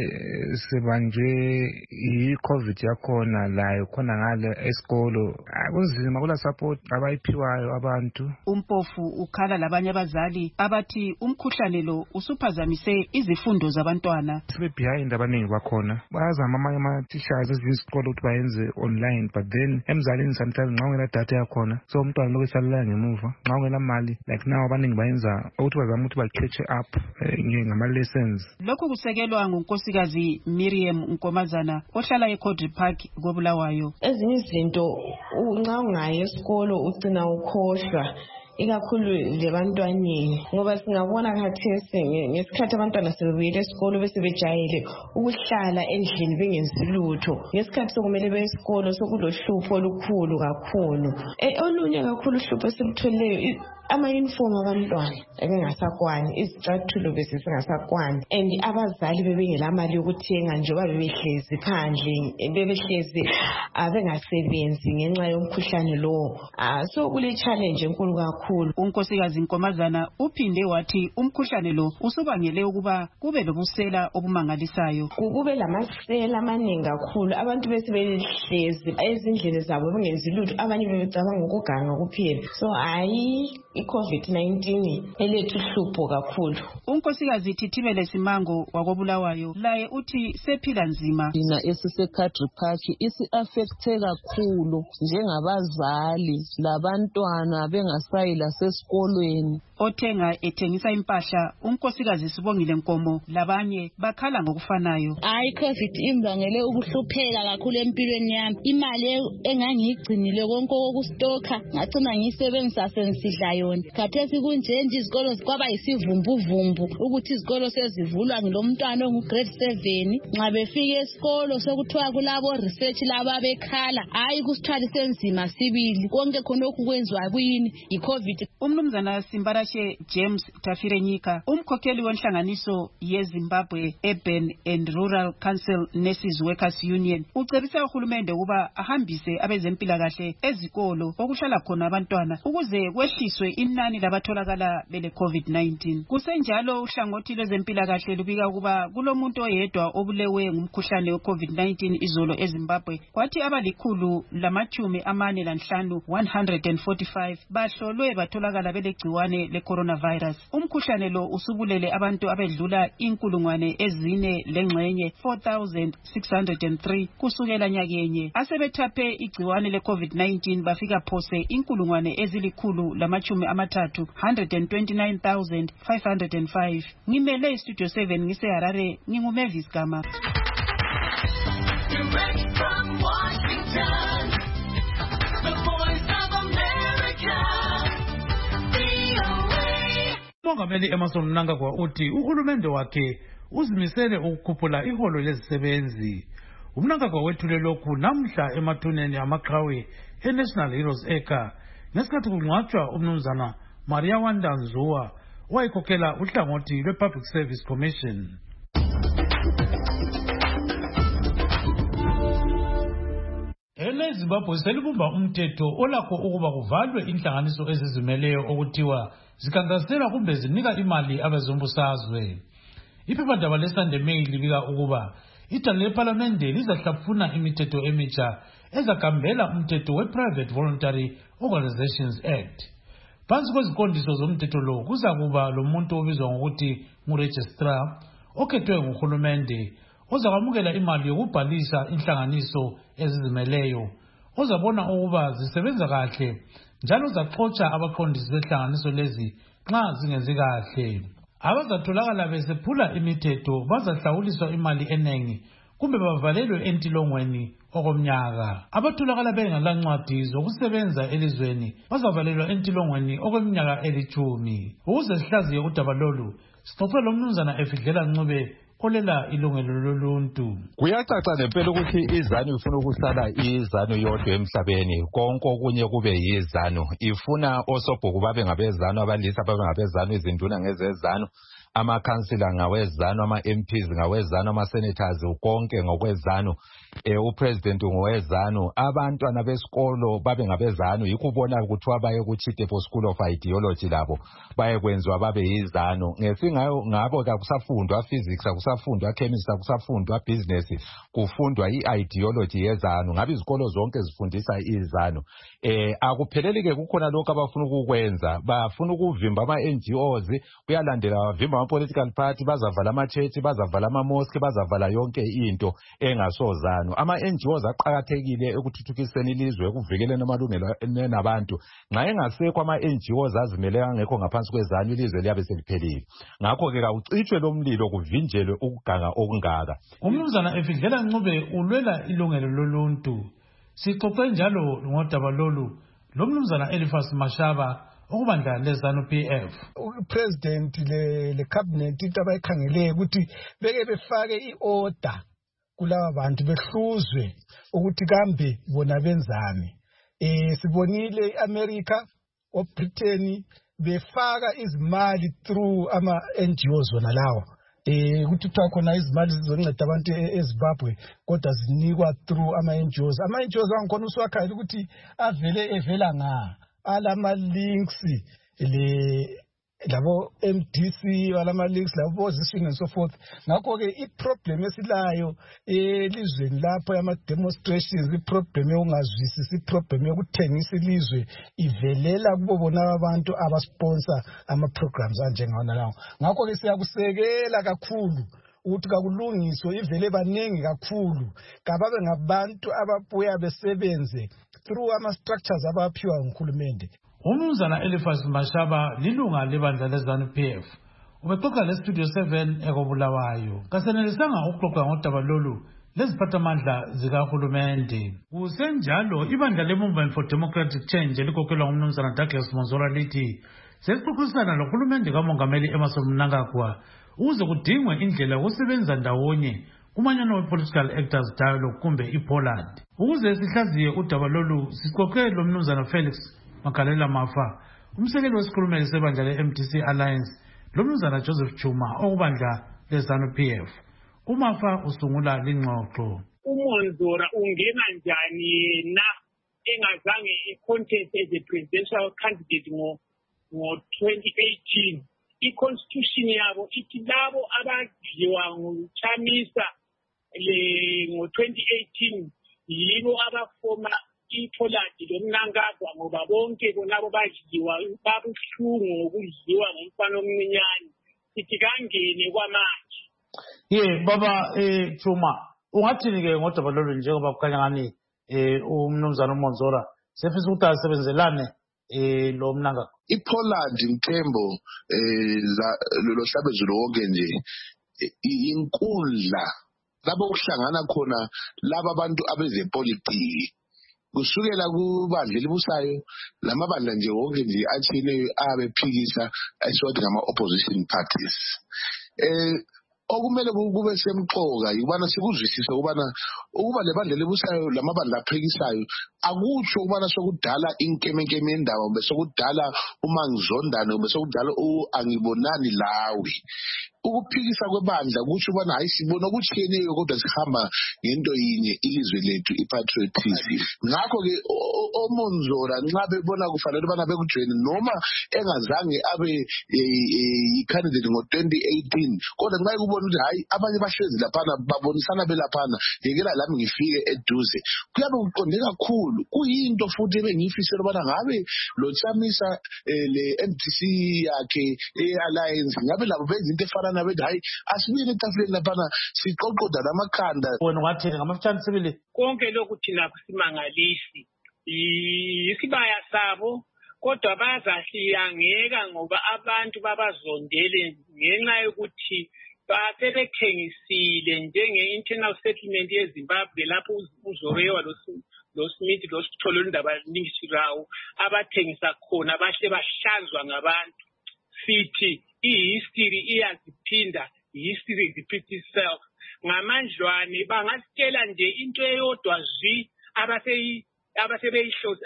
sibanje i-COVID yakhona layo khona ngale esikolo akunzima kula support abayiphiwayo abantu. Umpofu ukhala labanye abazali abathi umkhuhlane lo usuphazamise izifundo zabantwana. Sibe behind abaningi bakhona, bayazama amanye ama-teachers ezisikolo ukuthi bayenze online, but then emzalini sometimes nxa ungela data yakhona so umntwana lokhu esalela ngemuva, nxa ungela mali like now abaningi bayenza ukuthi bazama ukuthi ba-catch up ngama-lessons. Lokhu kusekelwa ngunkosikazi Miriam Nkomazana ohlala eCodri Park koBulawayo. Ezinye izinto nxa ungayi esikolo ugcina ukhohlwa ikakhulu lebantwaneni ngoba singabona khathesi ngesikhathi abantwana sebebuyele esikolo bese bejayele ukuhlala endlini bengenzi lutho. Ngesikhathi sokumele beye esikolo sokulohlupho olukhulu kakhulu. Olunye kakhulu uhlupho esilutholeyo ama-uniform abantwana ebengasakwani, izicathulo besesingasakwani, and abazali bebengelamali yokuthenga njengoba bebehlezi phandle, bebehlezi bengasebenzi ngenxa yomkhuhlane lowo. So kule challenge enkulu kakhulu. Unkosikazi Nkomazana uphinde wathi umkhuhlane lo usubangele ukuba kube lobusela obumangalisayo. Kube lamasela amaningi kakhulu, abantu bese behlezi ezindlini zabo bengenzi lutho, abanye bebecabanga ukuganga kuphela. So hayi i-COVID nineteen elethu hlupho kakhulu. Unkosikazi Thithibele Simango wakoBulawayo laye uthi sephila nzima. Thina esiseCodri Park isi-affecte kakhulu njengabazali labantwana bengasayi lasesikolweni. Othenga ethengisa impahla unkosikazi Sibongile Nkomo labanye bakhala ngokufanayo. Hayi COVID imbangele ukuhlupheka kakhulu empilweni yami. Imali engangiyigcinile konke okustoka ngacina ngiyisebenzisa sensidla yona. Khathesi kunjenje izikolo kwaba yisivumbuvumbu ukuthi izikolo sezivulwa ngilomntwana ongugrade seven. Nxa befike esikolo sokuthiwa kulabo research laba bekhala. Hayi kusithwalise nzima sibili. Konke khonokhu kwenziwa kuyini i-COVID. Umnumzana Simbarashe James Tafirenyika umkhokheli wenhlanganiso yeZimbabwe Urban and Rural Council Nurses Workers Union ucebisa uhulumende ukuba ahambise abezempilakahle ezikolo okuhlala khona abantwana ukuze kwehliswe inani labatholakala bele COVID nineteen. Kusenjalo uhlangothi lwezempilakahle lubika ukuba kulomuntu oyedwa obulewe ngumkhuhlane we-COVID nineteen izolo eZimbabwe, kwathi abalikhulu lamachumi amane lanhlanu one hundred forty-five bahlolwe batholakala belegciwane le-coronavirus. Umkhuhlane lo usubulele abantu abedlula inkulungwane ezine lengxenye four thousand six hundred three kusukela nyakenye. Asebethaphe igciwane le-COVID nineteen bafika phose inkulungwane ezilikhulu lamachumi amathathu one hundred twenty-nine thousand five hundred five. Ngimele Studio seven ngise-Harare, nginguMavis Gama. Direct from Washington, the voice of America, V O A. Umongameli Emmerson Mnangagwa uthi uhulumende wakhe uzimisele ukukhuphula iholo lezisebenzi. UMnangagwa wethule lokhu namhla emathuneni amaqhawe eNational Heroes Acre ngesikhathi kungcwatshwa umnumzana Maria Wanda Nzuwa owayekhokhela uhlangothi lwe-Public Service Commission. Ele Zimbabwe selibumba umthetho olakho ukuba kuvalwe inhlanganiso ezizimeleyo okuthiwa zikhankasela kumbe zinika imali abezombusazwe. Iphephandaba leSunday Mail libika ukuba idale leParlamente lizahlafuna imithetho emitsha ezagambela umthetho we-Private Voluntary Organizations Act. Phansi kweziqondiso zomthetho lo kuzakuba lomuntu obizwa ngokuthi nguregistrar okhethwe nguhulumende ozakwamukela imali yokubhalisa inhlanganiso ezizimeleyo, ozabona ukuba zisebenza kahle njalo zaxotsha abaqondisi behlanganiso lezi nxa zingenzi kahle. Abazatholakala besephula imithetho bazahlawuliswa imali enengi kumbe bavalelwe entilongweni okomnyaka. Abatholakala bengelancwadi zokusebenza elizweni bazavalelwa entilongweni okweminyaka elitshumi. Ukuze sihlaziye udaba lolu, sixoxe lomnumzana Efidlela Ncube olela ilungelo loluntu. Kuyacaca ngempela ukuthi izanu ifuna ukusala izanu yodwa emhlabeni, konke okunye kube yizanu. Ifuna osobhuku babe ngabezanu, abalisa babe ngabezanu, izinduna ngezezanu, amakhansila ngawezanu, ama-M Ps ngawezanu, ama-senators konke ngokwezanu, eh upresident ngowezanu, abantwana besikolo babe ngabezanu. Yikho ubona kuthiwa baye ku-Chitepo School of Ideology labo baye kwenziwa babe yizanu. Ngesingayo ngabo kusafundwa physics, kusafundwa chemistry, kusafundwa business, kufundwa i-ideology yezanu. Ngabe izikolo zonke zifundisa izanu. Eh akupheleli ke kukhona lokho abafuna ukukwenza, bafuna ukuvimba ama-N G Os, kuyalandela bavimba ama-political party, bazavala ama-church, bazavala ama-mosque, bazavala yonke into engasozanu. Ama-N G Os aqakathekile ekuthuthukiseni ilizwe, ekuvikeleni amalungelo nabantu. Nxa engasekho ama-N G Os azimele angekho ngaphansi kwezanu, ilizwe liyabe seliphelile. Ngakho ke kawucitshwe lo mlilo kuvinjelwe ukuganga okungaka. Umnumzana Efidlela Ncube ulwela ilungelo loluntu. Sixoxe njalo ngodaba lolu lomnumzana Eliphas Mashaba okubandla lezanu P F. Upresident le le cabinet into abayikhangele ukuthi beke befake iorder kulaba bantu behluzwe ukuthi kambe bona benzani. Eh sibonile iAmerica o Britain befaka izimali through ama N G Os wona lawo. Eh ukuthi kuthiwa khona izimali zizonceda abantu eZimbabwe kodwa zinikwa through ama N G Os. Ama N G Os angikhona uswakhala ukuthi avele evela nga alama links le labo M D C walama links labo position and so forth. Ngakho ke iproblem esilayo elizweni lapho yama demonstrations, iproblem yokungazwisisi, iproblem yokuthengisa ilizwe ivelela kubo bona abantu abasponsor ama programs anjengana lawo. Ngakho ke siyakusekela kakhulu ukuthi kakulungiswe ivele baningi kakhulu kababe ngabantu ababuya besebenze through ama structures abaphiwa nguhulumende. Umnumzana Eliphas Mashaba lilunga lebandla lezanu P F. Ubexoxa leStudio seven ekobulawayo. Kasenelisanga ukuxoxa ngodaba lolu leziphathamandla zikahulumende. Kusenjalo ibandla le-Movement for Democratic Change elikhokelwa ngumnumzana Douglas Monzola lithi sesixoxisana lohulumende kamongameli Emmerson Mnangagwa ukuze kudingwe indlela yokusebenza ndawonye kumanyano we-Political Actors Dialogue kumbe i-Pollard. Ukuze sihlaziye udaba lolu sixoxe lomnumzana Felix Makalela Mafa, umsekeli wesikhulumeli sebandla le-M D C Alliance, lomnumzana Joseph Chuma okubandla lezanu P F. Umafa usungula lingxoxo. uMonzora ungena njani yena engazange i-contest as a presidential candidate ngo ngo twenty eighteen. I-constitution yabo ithi labo abadliwa nguChamisa le ngo twenty eighteen yibo abafoma iPollard lomnankagwa ngoba bonke bonabo badliwa babuhlungu ngokudliwa ngumfana omncinyane sithi kangene kwamanje. Ye baba eh Chuma ungathini ke ngodaba lolu njengoba kukhanya ngani eh umnumzana uMonzora sefisa ukuthi asebenzelane eh lo mnanga iPollard Mthembo eh lo hlabezulu wonke nje inkundla lapho kuhlangana khona laba abantu abezepolitiki kusukela kubandla elibusayo lamabandla nje wonke nje athile abephikisa esiwathi ngama opposition parties eh okumele kube semqoka yikubana sikuzwisise ukubana ukuba lebandla lebusayo lamabandla aphekisayo akutsho ukubana sokudala inkemenkeme endaba bese kudala uma ngizondana bese kudala angibonani lawe ukuphikisa kwebandla kutsho ubana hayi sibona ukutshiyeneyo kodwa sihamba ngento yinye ilizwe lethu ipatriotism ngakho ke oMonzora nxa bebona kufanele bana bekujoin noma engazange abe i-candidate ngo twenty eighteen kodwa nxa kubona ukuthi hayi abanye bahlezi laphana babonisana belaphana ngekela lami ngifike eduze kuyabe kuqonde kakhulu kuyinto futhi ebengiyifisela ubana ngabe lo Chamisa le M D C yakhe e-alliance ngabe labo benza into efana nabethi hayi asibuyele etafuleni laphana siqoqoda lamakhanda wena ungathini ngamafutshane sibili konke lokhu thina kusimangalisi isibaya sabo kodwa bayazahliyangeka ngoba abantu babazondele ngenxa yokuthi basebethengisile njenge-internal settlement yeZimbabwe lapho uzorewa lo Smith lo Sithole indaba ningisirawo abathengisa khona bahle bahlanzwa ngabantu sithi i-history iyaziphinda i-history repeats itself ngamandlwane bangasitshela nje into eyodwa zwi abaseyi abasebeyihlosa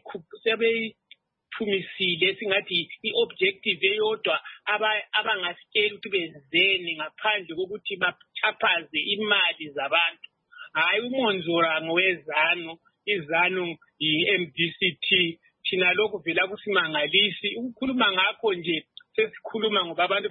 sebeyiphumisile singathi i-objective eyodwa abangasitshela ukuthi benzeni ngaphandle kokuthi bachaphaze imali zabantu hayi uMonzora ngowezano izano i-M D C T thina lokhu vela kusimangalisi ukukhuluma ngakho nje sesikhuluma ngoba abantu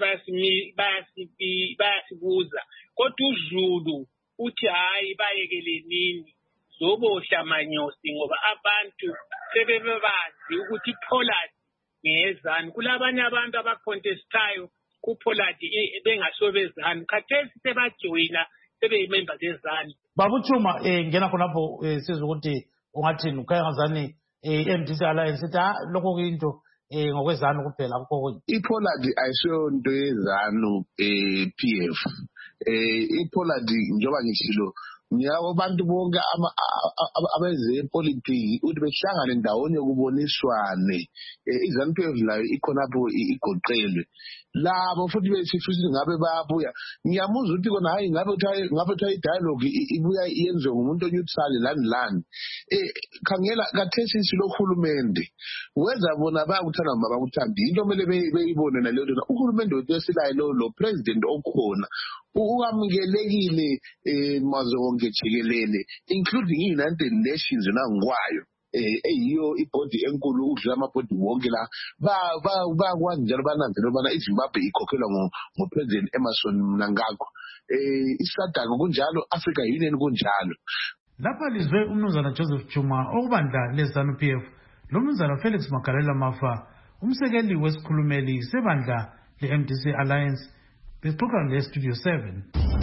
bayasibuza kodwa uZulu uthi hayi bayekelenini zobohla manyosi ngoba abantu sebebazi ukuthi iPollard ngezani kulabanye abantu abacontestayo kuPollard bengasobezani khathesi sebajoyina sebeyimember zezani babuthuma eh ngena khonapho sizwe ukuthi ungathini ukhaya ngazani i-M D C alliance sithi lokho kuyinto eh ngokwezanu kuphela akukho konke iPollard ayisonto yezanu eh P F eh iPollard njoba ngishilo ngiyawo abantu bonke abezepolitiki ukuthi behlangane ndawonye kuboniswane izanu P F layo ikhonapho igoqelwe labo futhi besifisa ngabe bayabuya ngiyamuzwa ukuthi kona hayi ngabe ngabe uthayi dialogue ibuya yenziwe ngumuntu onyutsale lani lani eh khangela kathesi silohulumende wenza bona bayakuthanda ngoba bakuthanda into kumele beyibone naleyo nto uhulumende wethu lo lo president okhona ukamkelekile eh mazonke jikelele including i-United Nations nangwayo eh eyiyo ibody enkulu udlula amabody wonke la ba bakwazi njalo bananzela bana iZimbabwe ikhokhelwa ngo President Emmerson Mnangagwa eh isadaka kunjalo Africa Union kunjalo lapha lizwe umnumzana Joseph Chuma okubandla leZANU P F lo mnumzana Felix Magalela Mafa umsekeli wesikhulumeli sebandla le-M D C Alliance besixoxa le Studio seven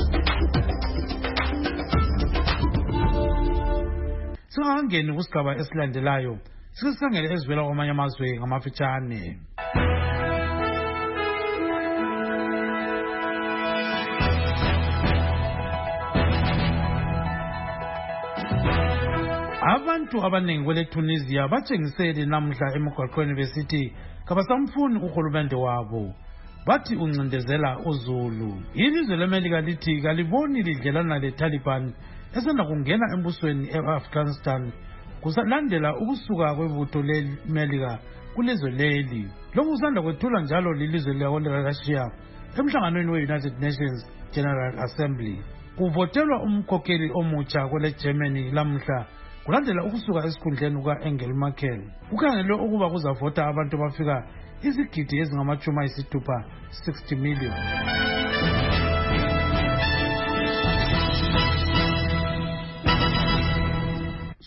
singangeni kusigaba esilandelayo sisikhangele ezivela kwamanye amazwe ngamafitshane abantu abaningi kwele Tunisia batshengisele namhla emgwaqweni besithi kabasamfuni uhulumende wabo bathi uncindezela uZulu ilizwe leMelika lithi kaliboni lidlelana leTaliban esanda kungena embusweni eAfghanistan kusalandela ukusuka kwebutho leMelika kulizwe leli lokhu kusanda kwethula njalo lilizwe leRussia emhlanganweni we-United Nations General Assembly kuvotelwa umkhokheli omutsha kwele Germany lamhla kulandela ukusuka esikhundleni kuka-Angela Merkel kukhangelwe ukuba kuzavota abantu bafika izigidi ezingamachumi ayisithupha sixty million.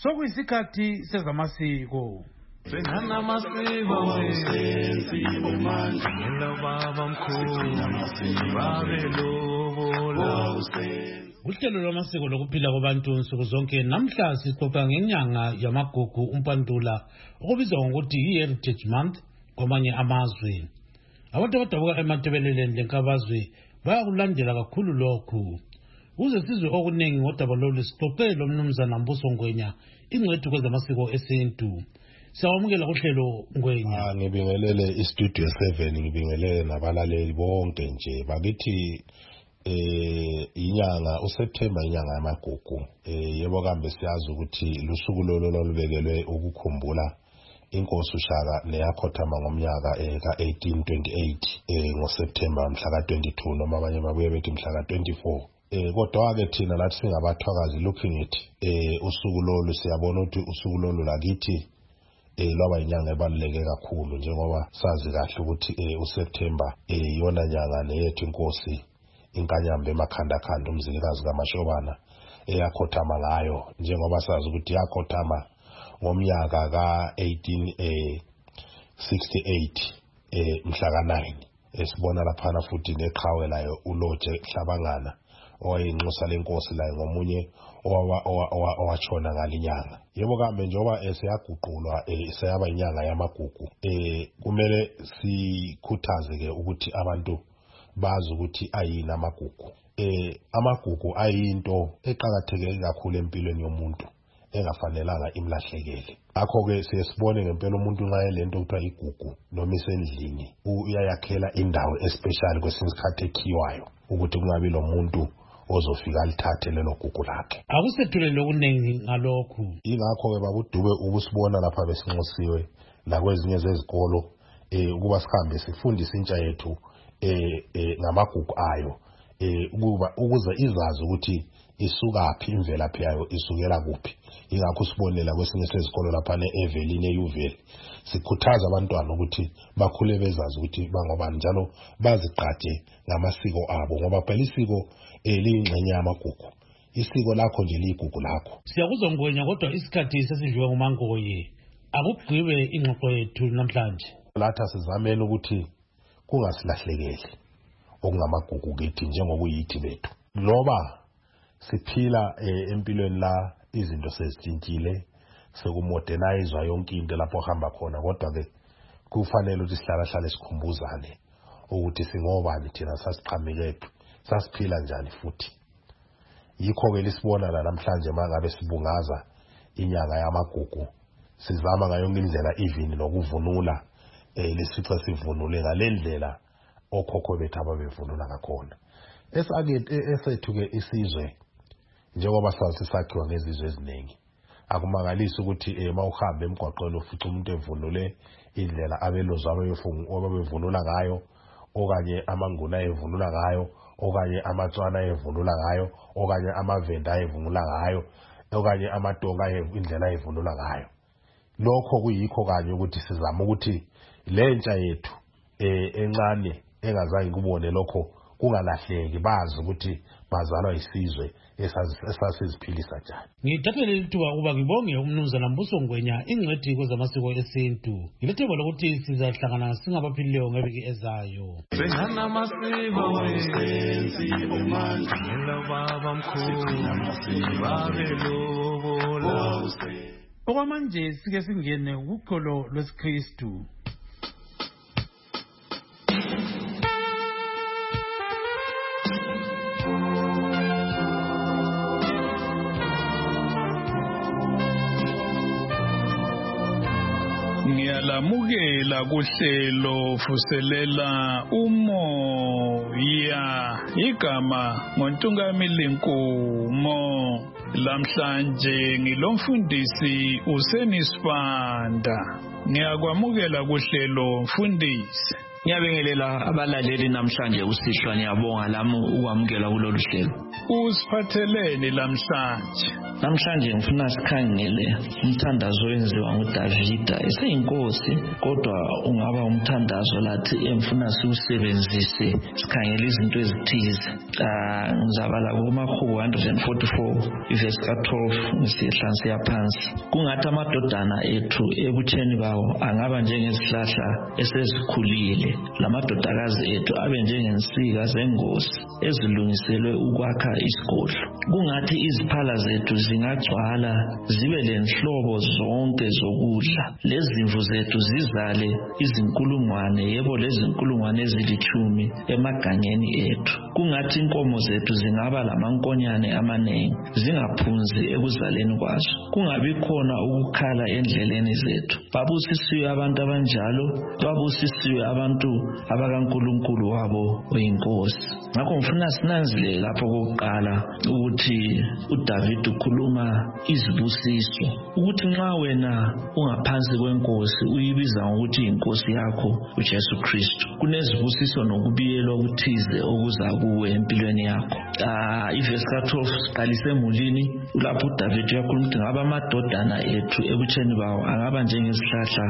sokuyisikhathi sezamasiko. Senana masiko sensibo manje ngelobaba mkhulu babelobola Uhlelo lwamasiko lokuphila kwabantu nsuku zonke namhla sixoxa ngenyanga yamagugu umpantula okubizwa ngokuthi i-Heritage Month kwamanye amazwe. Abantu abadabuka ematebeleleni lenkabazwe bayakulandela kakhulu lokhu. Uze sizwe okuningi ngodaba lolu sixoxe lomnumzana Mbuso Ngwenya ingcwethi kwezamasiko esintu. Siyamukela kuhlelo Ngwenya. Ngibingelele iStudio seven, ngibingelele nabalaleli bonke nje. Bakithi eh inyanga uSeptember inyanga yamagugu. Eh yebo kambe siyazi ukuthi lusuku lolo lolubekelwe ukukhumbula inkosi uShaka neyakhothama ngomnyaka eh ka eighteen twenty-eight eh ngoSeptember mhla ka twenty-two noma abanye babuye bethi mhla ka twenty-four. Eh kodwa ke thina lathi singabathwakazi looking at eh usuku lolu siyabona ukuthi usuku lolu lakithi eh laba inyanga ebaluleke kakhulu njengoba sazi kahle ukuthi eh uSeptember eh yona nyanga neyethu inkosi inkanyambe emakhanda khanda umzilikazi kaMashobana eyakhothama ngayo njengoba sazi ukuthi yakhothama ngomnyaka ka eighteen sixty-eight eh mhla ka nine esibona lapha futhi neqhawe layo uLoje Hlabangana owayinxusa lenkosi la ngomunye owachona ngalinyanga. Yebo kambe njoba eseyaguqulwa eseyaba inyanga yamagugu eh kumele sikhuthaze ke ukuthi abantu bazi ukuthi ayini amagugu. Eh amagugu ayinto eqhakatheke kakhulu empilweni yomuntu engafanelanga imlahlekele. Akho ke siyesibone ngempela umuntu nxa elento kuthiwa igugu noma isendlini uyayakhela indawo especially kwesinye isikhathi ekhiwayo ukuthi kungabi lo muntu ozofika lithathe lelo gugu lakhe. Akusethulele okuningi ngalokhu. Ingakho ke babudube ubusibona lapha besinxusiwe la kwezinye zezikolo eh ukuba sihambe sifundise intsha yethu eh ngamagugu ayo eh ukuba ukuze izazi ukuthi isukaphi imvelaphi yayo isukela kuphi. Ingakho sibonela kwesinye sezikolo lapha neEvelini eUveli sikhuthaza abantwana ukuthi bakhule bezazi ukuthi bangobani njalo baziqhathe ngamasiko abo ngoba phela isiko eliyingxenye yamagugu. Isiko lakho nje ligugu lakho. Siyakuzwa Ngwenya kodwa isikhathi sesidliwe nguMangoye. Akugqibe ingxoxo yethu namhlanje. Latha sizameni ukuthi kungasilahlekeli okungamagugu kithi njengokuyithi bethu. Loba siphila empilweni la izinto sezitshintshile sekumodernizwa yonke into lapho hamba khona kodwa ke kufanele ukuthi sihlala hlale sikhumbuzane ukuthi singobani thina sasiqhamekethu sasiphila njani futhi. Yikho ke lisibona la namhlanje mangabe sibungaza inyanga yamagugu sizama ngayo indlela even nokuvunula eh lesifica sivunule ngalendlela okhokho bethu ababevunula ngakhona. Esake esethu ke isizwe njengoba sazi sakhiwa ngezizwe eziningi akumangalisi ukuthi emawuhambe emgwaqweni ufica umuntu evunule indlela abelozo ababevunula ngayo okanye amanguna evunula ngayo okanye amatswana evunula ngayo okanye amavenda evunula ngayo okanye amatonga indlela evunula ngayo. Lokho kuyikho kanye ukuthi sizama ukuthi lentsha yethu eh encane engazange kubone lokho kungalahleki bazi ukuthi bazalwa isizwe esasiziphilisa njani. Ngithathele lithuba ukuba ngibonge umnumzana Mbuso Ngwenya ingcwethi kwezamasiko esintu. Ngilethemba lokuthi sizahlangana singabaphilileyo ngeviki ezayo. Senana masiko esinsibo manje ngelobaba mkhulu babelobola. Okwamanje sike singene kukholo lwesikristu. Ngiyalamukela kuhlelo vuselela umoya igama ngoNtungamili Nkumo. Lamhlanje ngilomfundisi uSenisibanda. Ngiyakwamukela kuhlelo mfundisi. Ngiyabingelela abalaleli namhlanje usihlwa ngiyabonga lami ukwamukela kulolu hlelo. Usiphatheleni lamhlanje? namhlanje ngifuna sikhangele umthandazo owenziwa nguDavida eseyinkosi kodwa ungaba umthandazo lathi emfuna siwusebenzise sikhangele izinto ezithize. Ah ngizabala kuMakhubu one forty-four verse twelve ngisihla siyaphansi. Kungathi amadodana ethu ebutheni bawo angaba njengesihlahla esezikhulile, lamadodakazi ethu abe njengensika zengosi ezilungiselwe ukwakha isigodlo. Kungathi iziphala zethu zingagcwala zibe lenhlobo zonke zokudla, lezimvu zethu zizale izinkulungwane, yebo lezinkulungwane ezilithumi emagangeni ethu. Kungathi inkomo zethu zingaba lamankonyane amanengi, zingaphunzi ekuzaleni kwazo. Kungabi khona ukukhala endleleni zethu. Babusisiwe abantu abanjalo, babusisiwe abantu abakaNkulunkulu wabo oyinkosi. Ngakho ngifuna sinanzile lapho kokuqala ukuthi uDavid ukhuluma izibusiso, ukuthi nxa wena ungaphansi kwenkosi uyibiza ngokuthi inkosi yakho uJesu Kristu, kunezibusiso nokubiyelwa okuthize okuza kuwe empilweni yakho. Ah iverse twelve siqalise emulini lapho uDavid uyakhuluma ukuthi ngaba amadodana ethu ebutheni bawo angaba njengesihlahla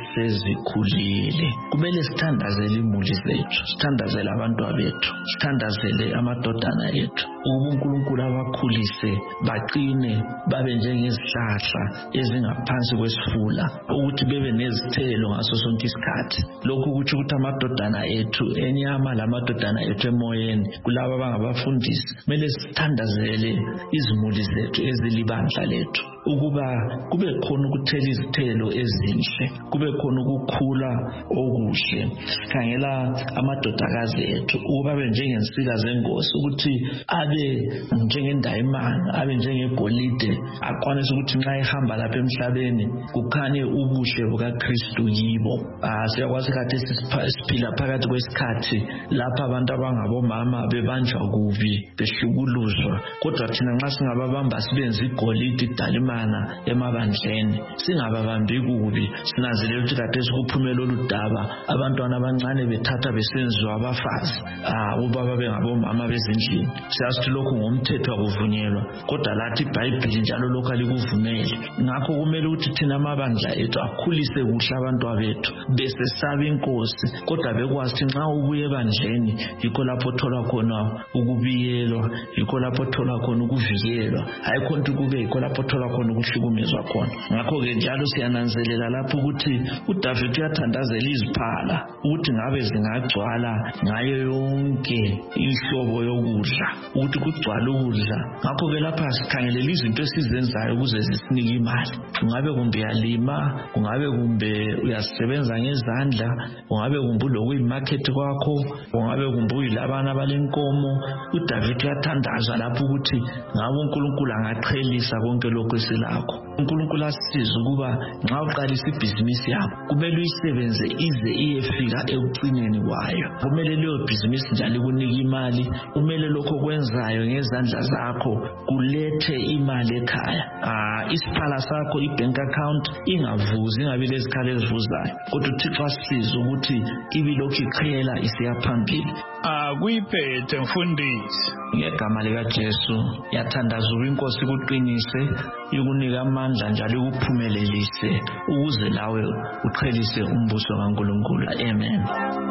esizikhulile. Kumele sithandazele imuli zethu, sithandazele abantu bethu, sithandazele amadodana ethu, uNkulunkulu abakhulise baqine babe njengezihlahla ezingaphansi kwesifula, ukuthi bebe nezithelo ngaso sonke isikhathi. Lokhu kuthi ukuthi amadodana ethu enyama lamadodana ethu emoyeni kulabo abangabafundisi kumele sithandazele izimuli zethu ezilibandla lethu, ukuba kube khona ukuthela izithelo ezinhle, kube khona ukukhula okuhle. Sikhangela amadodakazi ethu ukuba abe njengensika zengosi, ukuthi abe njengendayimana, abe njengegolide, akwanise ukuthi nxa ehamba lapha emhlabeni kukhanye ubuhle bukaKristu yibo. Ah siyakwazi kathi siphila phakathi kwesikhathi lapha abantu abangabomama bebanjwa kubi, behlukuluzwa, kodwa thina nxa singababamba sibenze igolide idayimana emabandleni, singababambi kubi, sinanzelela ukuthi kade sikuphumela oludaba abantwana abancane bethatha besenziwa abafazi, ah ubaba bengabomama bezindlini. Siyazi lokhu ngomthetho akuvunyelwa, kodwa lathi iBhayibheli njalo lokho alikuvumeli. Ngakho kumele ukuthi thina amabandla ethu akhulise kuhle abantu bethu, besesaba inkosi, kodwa bekwazi ukuthi nxa ubuye ebandleni yikho lapho othola khona ukubiyelwa, yikho lapho othola khona ukuvikelwa, hayi khona kube yikho lapho othola khona ukuhlukumezwa khona. Ngakho-ke njalo siyananzelela lapho ukuthi uDavid uyathandazela iziphala ukuthi ngabe zingagcwala ngayo yonke ihlobo yokudla, ukuthi kugcwala ukudla. Ngakho-ke lapha sikhangelela izinto esizenzayo ukuze zisinike imali. Kungabe kumbe uyalima, kungabe kumbe uyasebenza ngezandla, kungabe kumbe ulokuyimarket kwakho, kungabe kumbe uyilabana balenkomo. uDavid uyathandaza lapho ukuthi ngabe uNkulunkulu angaqhelisa konke lokho esilakho. uNkulunkulu asisize ukuba nxa uqalisa ibhizinisi yakho kumele uyisebenze ize iyefika ekucineni kwayo. Kumele leyo bhizinisi njalo ikunike imali, kumele lokho kwenzayo ngezandla zakho kulethe imali ekhaya. Ah isiphala sakho ibank account ingavuzi, ingabi lezikhala ezivuzayo, kodwa uThixo asisize ukuthi ibe lokhu iqhela isiya phambili. Akuyiphethe mfundisi. Ngegama likaJesu yathandaza inkosi kuqinise, ikunika amandla njalo ukuphumelelise ukuze lawe uqhelise umbuso kaNkulunkulu. Amen.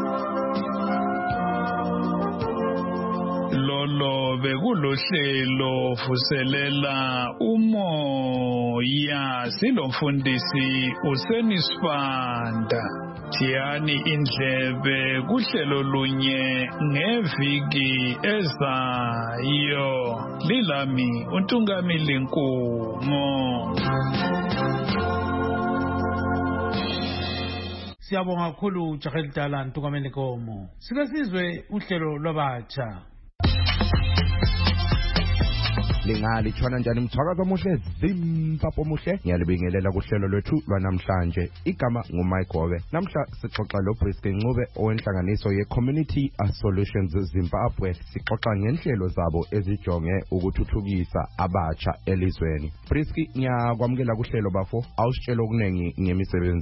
Lolo bekulohlelo vuselela umoya silomfundisi usenisifanda. Thiyani indlebe kuhlelo lunye ngeviki ezayo. Lilami uNtungamili Nkumo. Siyabonga kakhulu Jahelidala Ntungamili Nkomo. Sike sizwe uhlelo lwabatsha. Lingalitshona njani mthwakazi omuhle Zimbabwe omuhle, ngiyalibingelela kuhlelo lwethu lwanamhlanje. Igama nguMike Gobe. Namhla sixoxa lo Briski Ncube owenhlanganiso ye-Community Solutions Zimbabwe. Sixoxa ngenhlelo zabo ezijonge ukuthuthukisa abatsha elizweni. Briski, ngiyakwamukela kuhlelo bafo, awusitshela okunengi ngemisebenzini.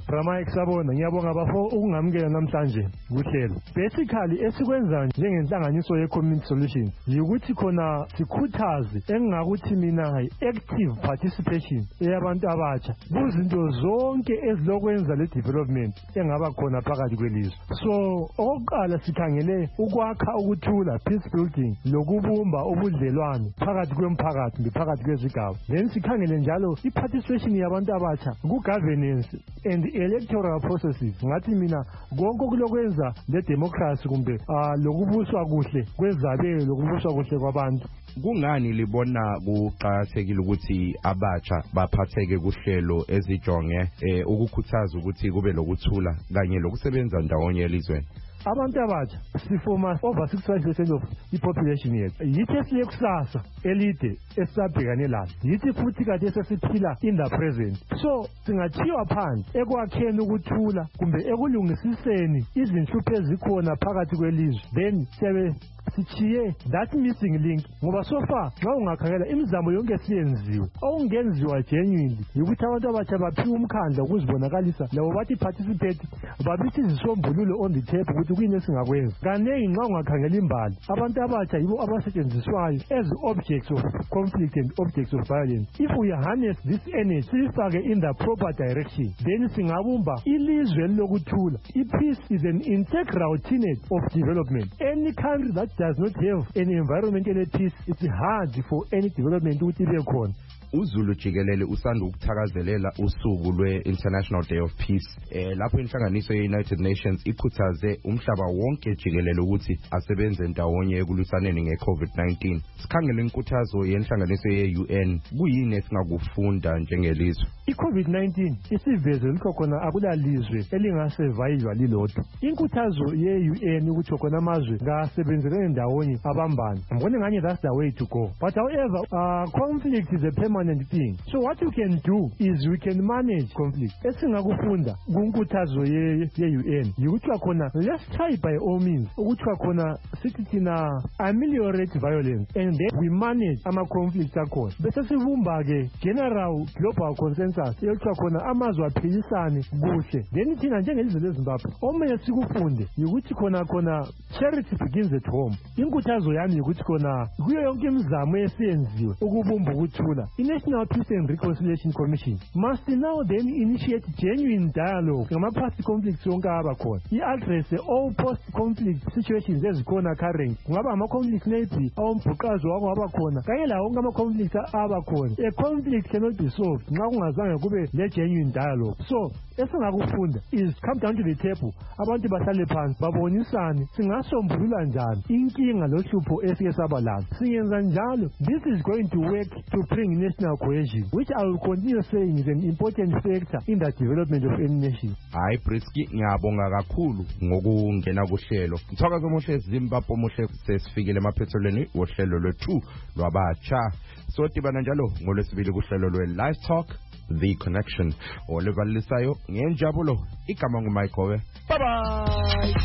Brama Xabona ngiyabonga bafo ukungamukela namhlanje kuhlelo. Basically esikwenza njengenhlanganiso ye community solutions yikuthi khona sikhuthaze engakuthi mina active participation eyabantu abatsha kuzinto zonke ezilokwenza le development engaba khona phakathi kwelizwe. So okokuqala sikhangele ukwakha ukuthula, peace building, lokubumba ubudlelwane phakathi kwemphakathi phakathi kwezigaba. Then sikhangele njalo i-participation yabantu abatsha ku-governance and electoral processes. Ngathi mina konke kulokwenza le democracy kumbe uh, lokubuswa kuhle kwezabelo lokubuswa kuhle kwabantu. Kungani libona kuqakathekile ukuthi abatsha baphatheke kuhlelo ezijonge eh, ukukhuthaza ukuthi kube lokuthula kanye lokusebenza ndawonye elizweni? Abantu abatsha sifoma over sixty-five percent of i-population yethu. Yithi esiye kusasa elide esabhekane lalo. Yithi futhi kade sesiphila in the present. So singathiwa phansi ekwakheni ukuthula kumbe ekulungisiseni izinhlupho ezikhona phakathi kwelizwe. Then siyabe sichiye that missing link ngoba so far xa ungakhangela imizamo yonke siyenziwe okungenziwa genuinely ukuthi abantu abatsha baphiwe umkhandla ukuzibonakalisa labo bathi participate babithi izisombululo on the table ukuthi kuyini esingakwenza. Kaningi nxa ungakhangela imbali abantu abatsha yibo abasetshenziswayo as objects of conflict and objects of violence. If we harness this energy siyifake in the proper direction then singabumba ilizwe lokuthula. I-peace is an integral tenet of development. Any country that does not have an environmental peace, it's hard for any development ukuthi ibe khona. uZulu jikelele usanda ukuthakazelela usuku lwe-International Day of Peace eh lapho inhlanganiso ye-United Nations ikhuthaze umhlaba wonke jikelele ukuthi asebenze ndawonye ekulwisaneni nge-COVID nineteen. Sikhangele inkuthazo yenhlanganiso ye-U N, kuyini esingakufunda njengelizwe? I-COVID nineteen isiveze likho khona akulalizwe elingasurvive lilodwa. Inkuthazo ye-U N ukuthi khona amazwe ngasebenzelene ndawonye abambane. Ngibona nganye that's the way to go. But however, uh, conflict is a permanent thing. So what we can do is we can manage conflict. Esingakufunda kunkuthazo ye-U N yikuthi khona let's try by all means ukuthi khona sithi thina ameliorate violence and then we manage ama conflicts akhona. Bese sivumba ke general global consensus yokuthi khona amazwe aphilisane kuhle. Then thina njengelizwe leZimbabwe omunye sikufunde yikuthi khona khona charity begins at home. Inkuthazo yami yikuthi khona kuyo yonke imizamo esiyenziwe ukubumba ukuthula. I-National Peace and Reconciliation Commission must now then initiate genuine dialogue ngama-past conflicts yonke abakhona. I-address all post-conflict situations ezikhona current. Kungaba ama-conflicts maybe awombhuqazo wakungaba khona kanye lawo wonke ama-conflicts abakhona. A conflict cannot be solved nxa kungazange kube le-genuine dialogue. So esingakufunda is come down to the table, abantu bahlale phansi babonisane singasombulula njani inkinga lohlupho esike saba lalo. Singenza njalo, this is going to work to bring national cohesion, which I will continue saying is an important factor in the development of any nation. Hayi Brisky, ngiyabonga kakhulu ngokungena kuhlelo. Ngithokoza Mohle Zimbabwe Mohle sesifikile emaphethelweni wohlelo lwethu lwabatsha. So tibana njalo ngolwesibili kuhlelo lwe-Live Talk The Connection. Olevalisayo ngenjabulo igama nguMaikowe. Bye bye.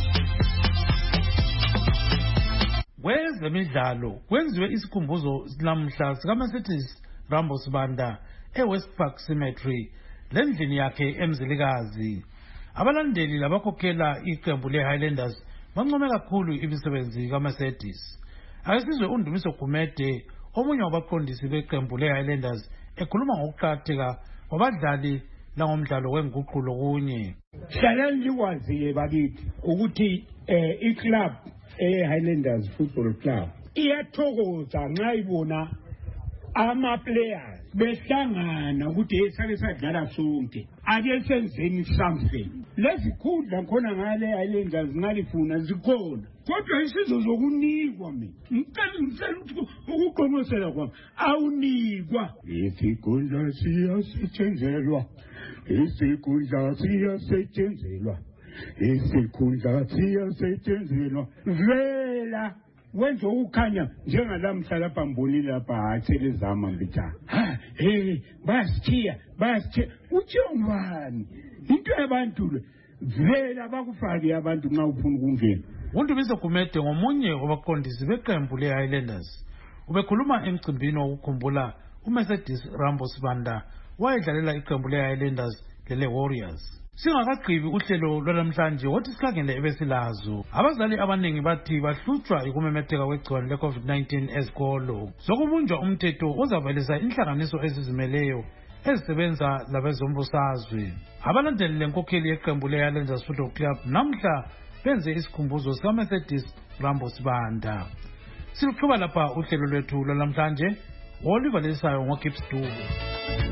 Kwezemidlalo kwenziwe isikhumbuzo namhla sikaMarcedes Rambo Sibanda eWest Park Cemetery lendlini yakhe emzilikazi. Abalandeli labakhokhela iqembu leHighlanders bancome kakhulu imisebenzi kaMarcedes. Akasizwe uNdumiso Gumede omunye wabaqondisi beqembu leHighlanders ekhuluma ngokuqakatheka kwabadlali langomdlalo wenguqulo kunye. Hlala likwazi bakithi ukuthi eh iclub eHighlanders Football Club iyathokoza nxa ibona ama players behlangana ukuthi esake sadlala sonke ake senzeni something. Lezikhundla khona ngale Highlanders ngalifuna zikhona kodwa isizo zokunikwa mina ngicela ngicela ukuqomosela kwami awunikwa isikhundla siyasetshenzelwa isikhundla siyasetshenzelwa isikhundla siyasetshenzelwa vela wenza ukukhanya njengalamhla lapha mboni lapha athelezama mbitha eh basithiya basithiya utshongani into yabantu le vela bakufake abantu nxa ufuna ukungena. uNdumiso Gumede ngomunye wabaqondisi beqembu leHighlanders ubekhuluma emcimbini wokukhumbula uMarcedes Rambo Sibanda wayedlalela iqembu leHighlanders lele Warriors. Singakagqibi uhlelo lwanamhlanje wothi sikhangele ebesilazo. Abazali abaningi bathi bahlutshwa ukumemetheka kwegciwane le-COVID nineteen ezikolo. Sokubunjwa umthetho ozavalisa inhlanganiso ezizimeleyo ezisebenza labezombusazwe. Abalandeli lenkokheli yeqembu le-Highlanders Football Club namhla benze isikhumbuzo sika-Mercedes Rambo Sibanda. Siluqhuba lapha uhlelo lwethu lwanamhlanje. Oliver Lesayo ngoGibbs Dube.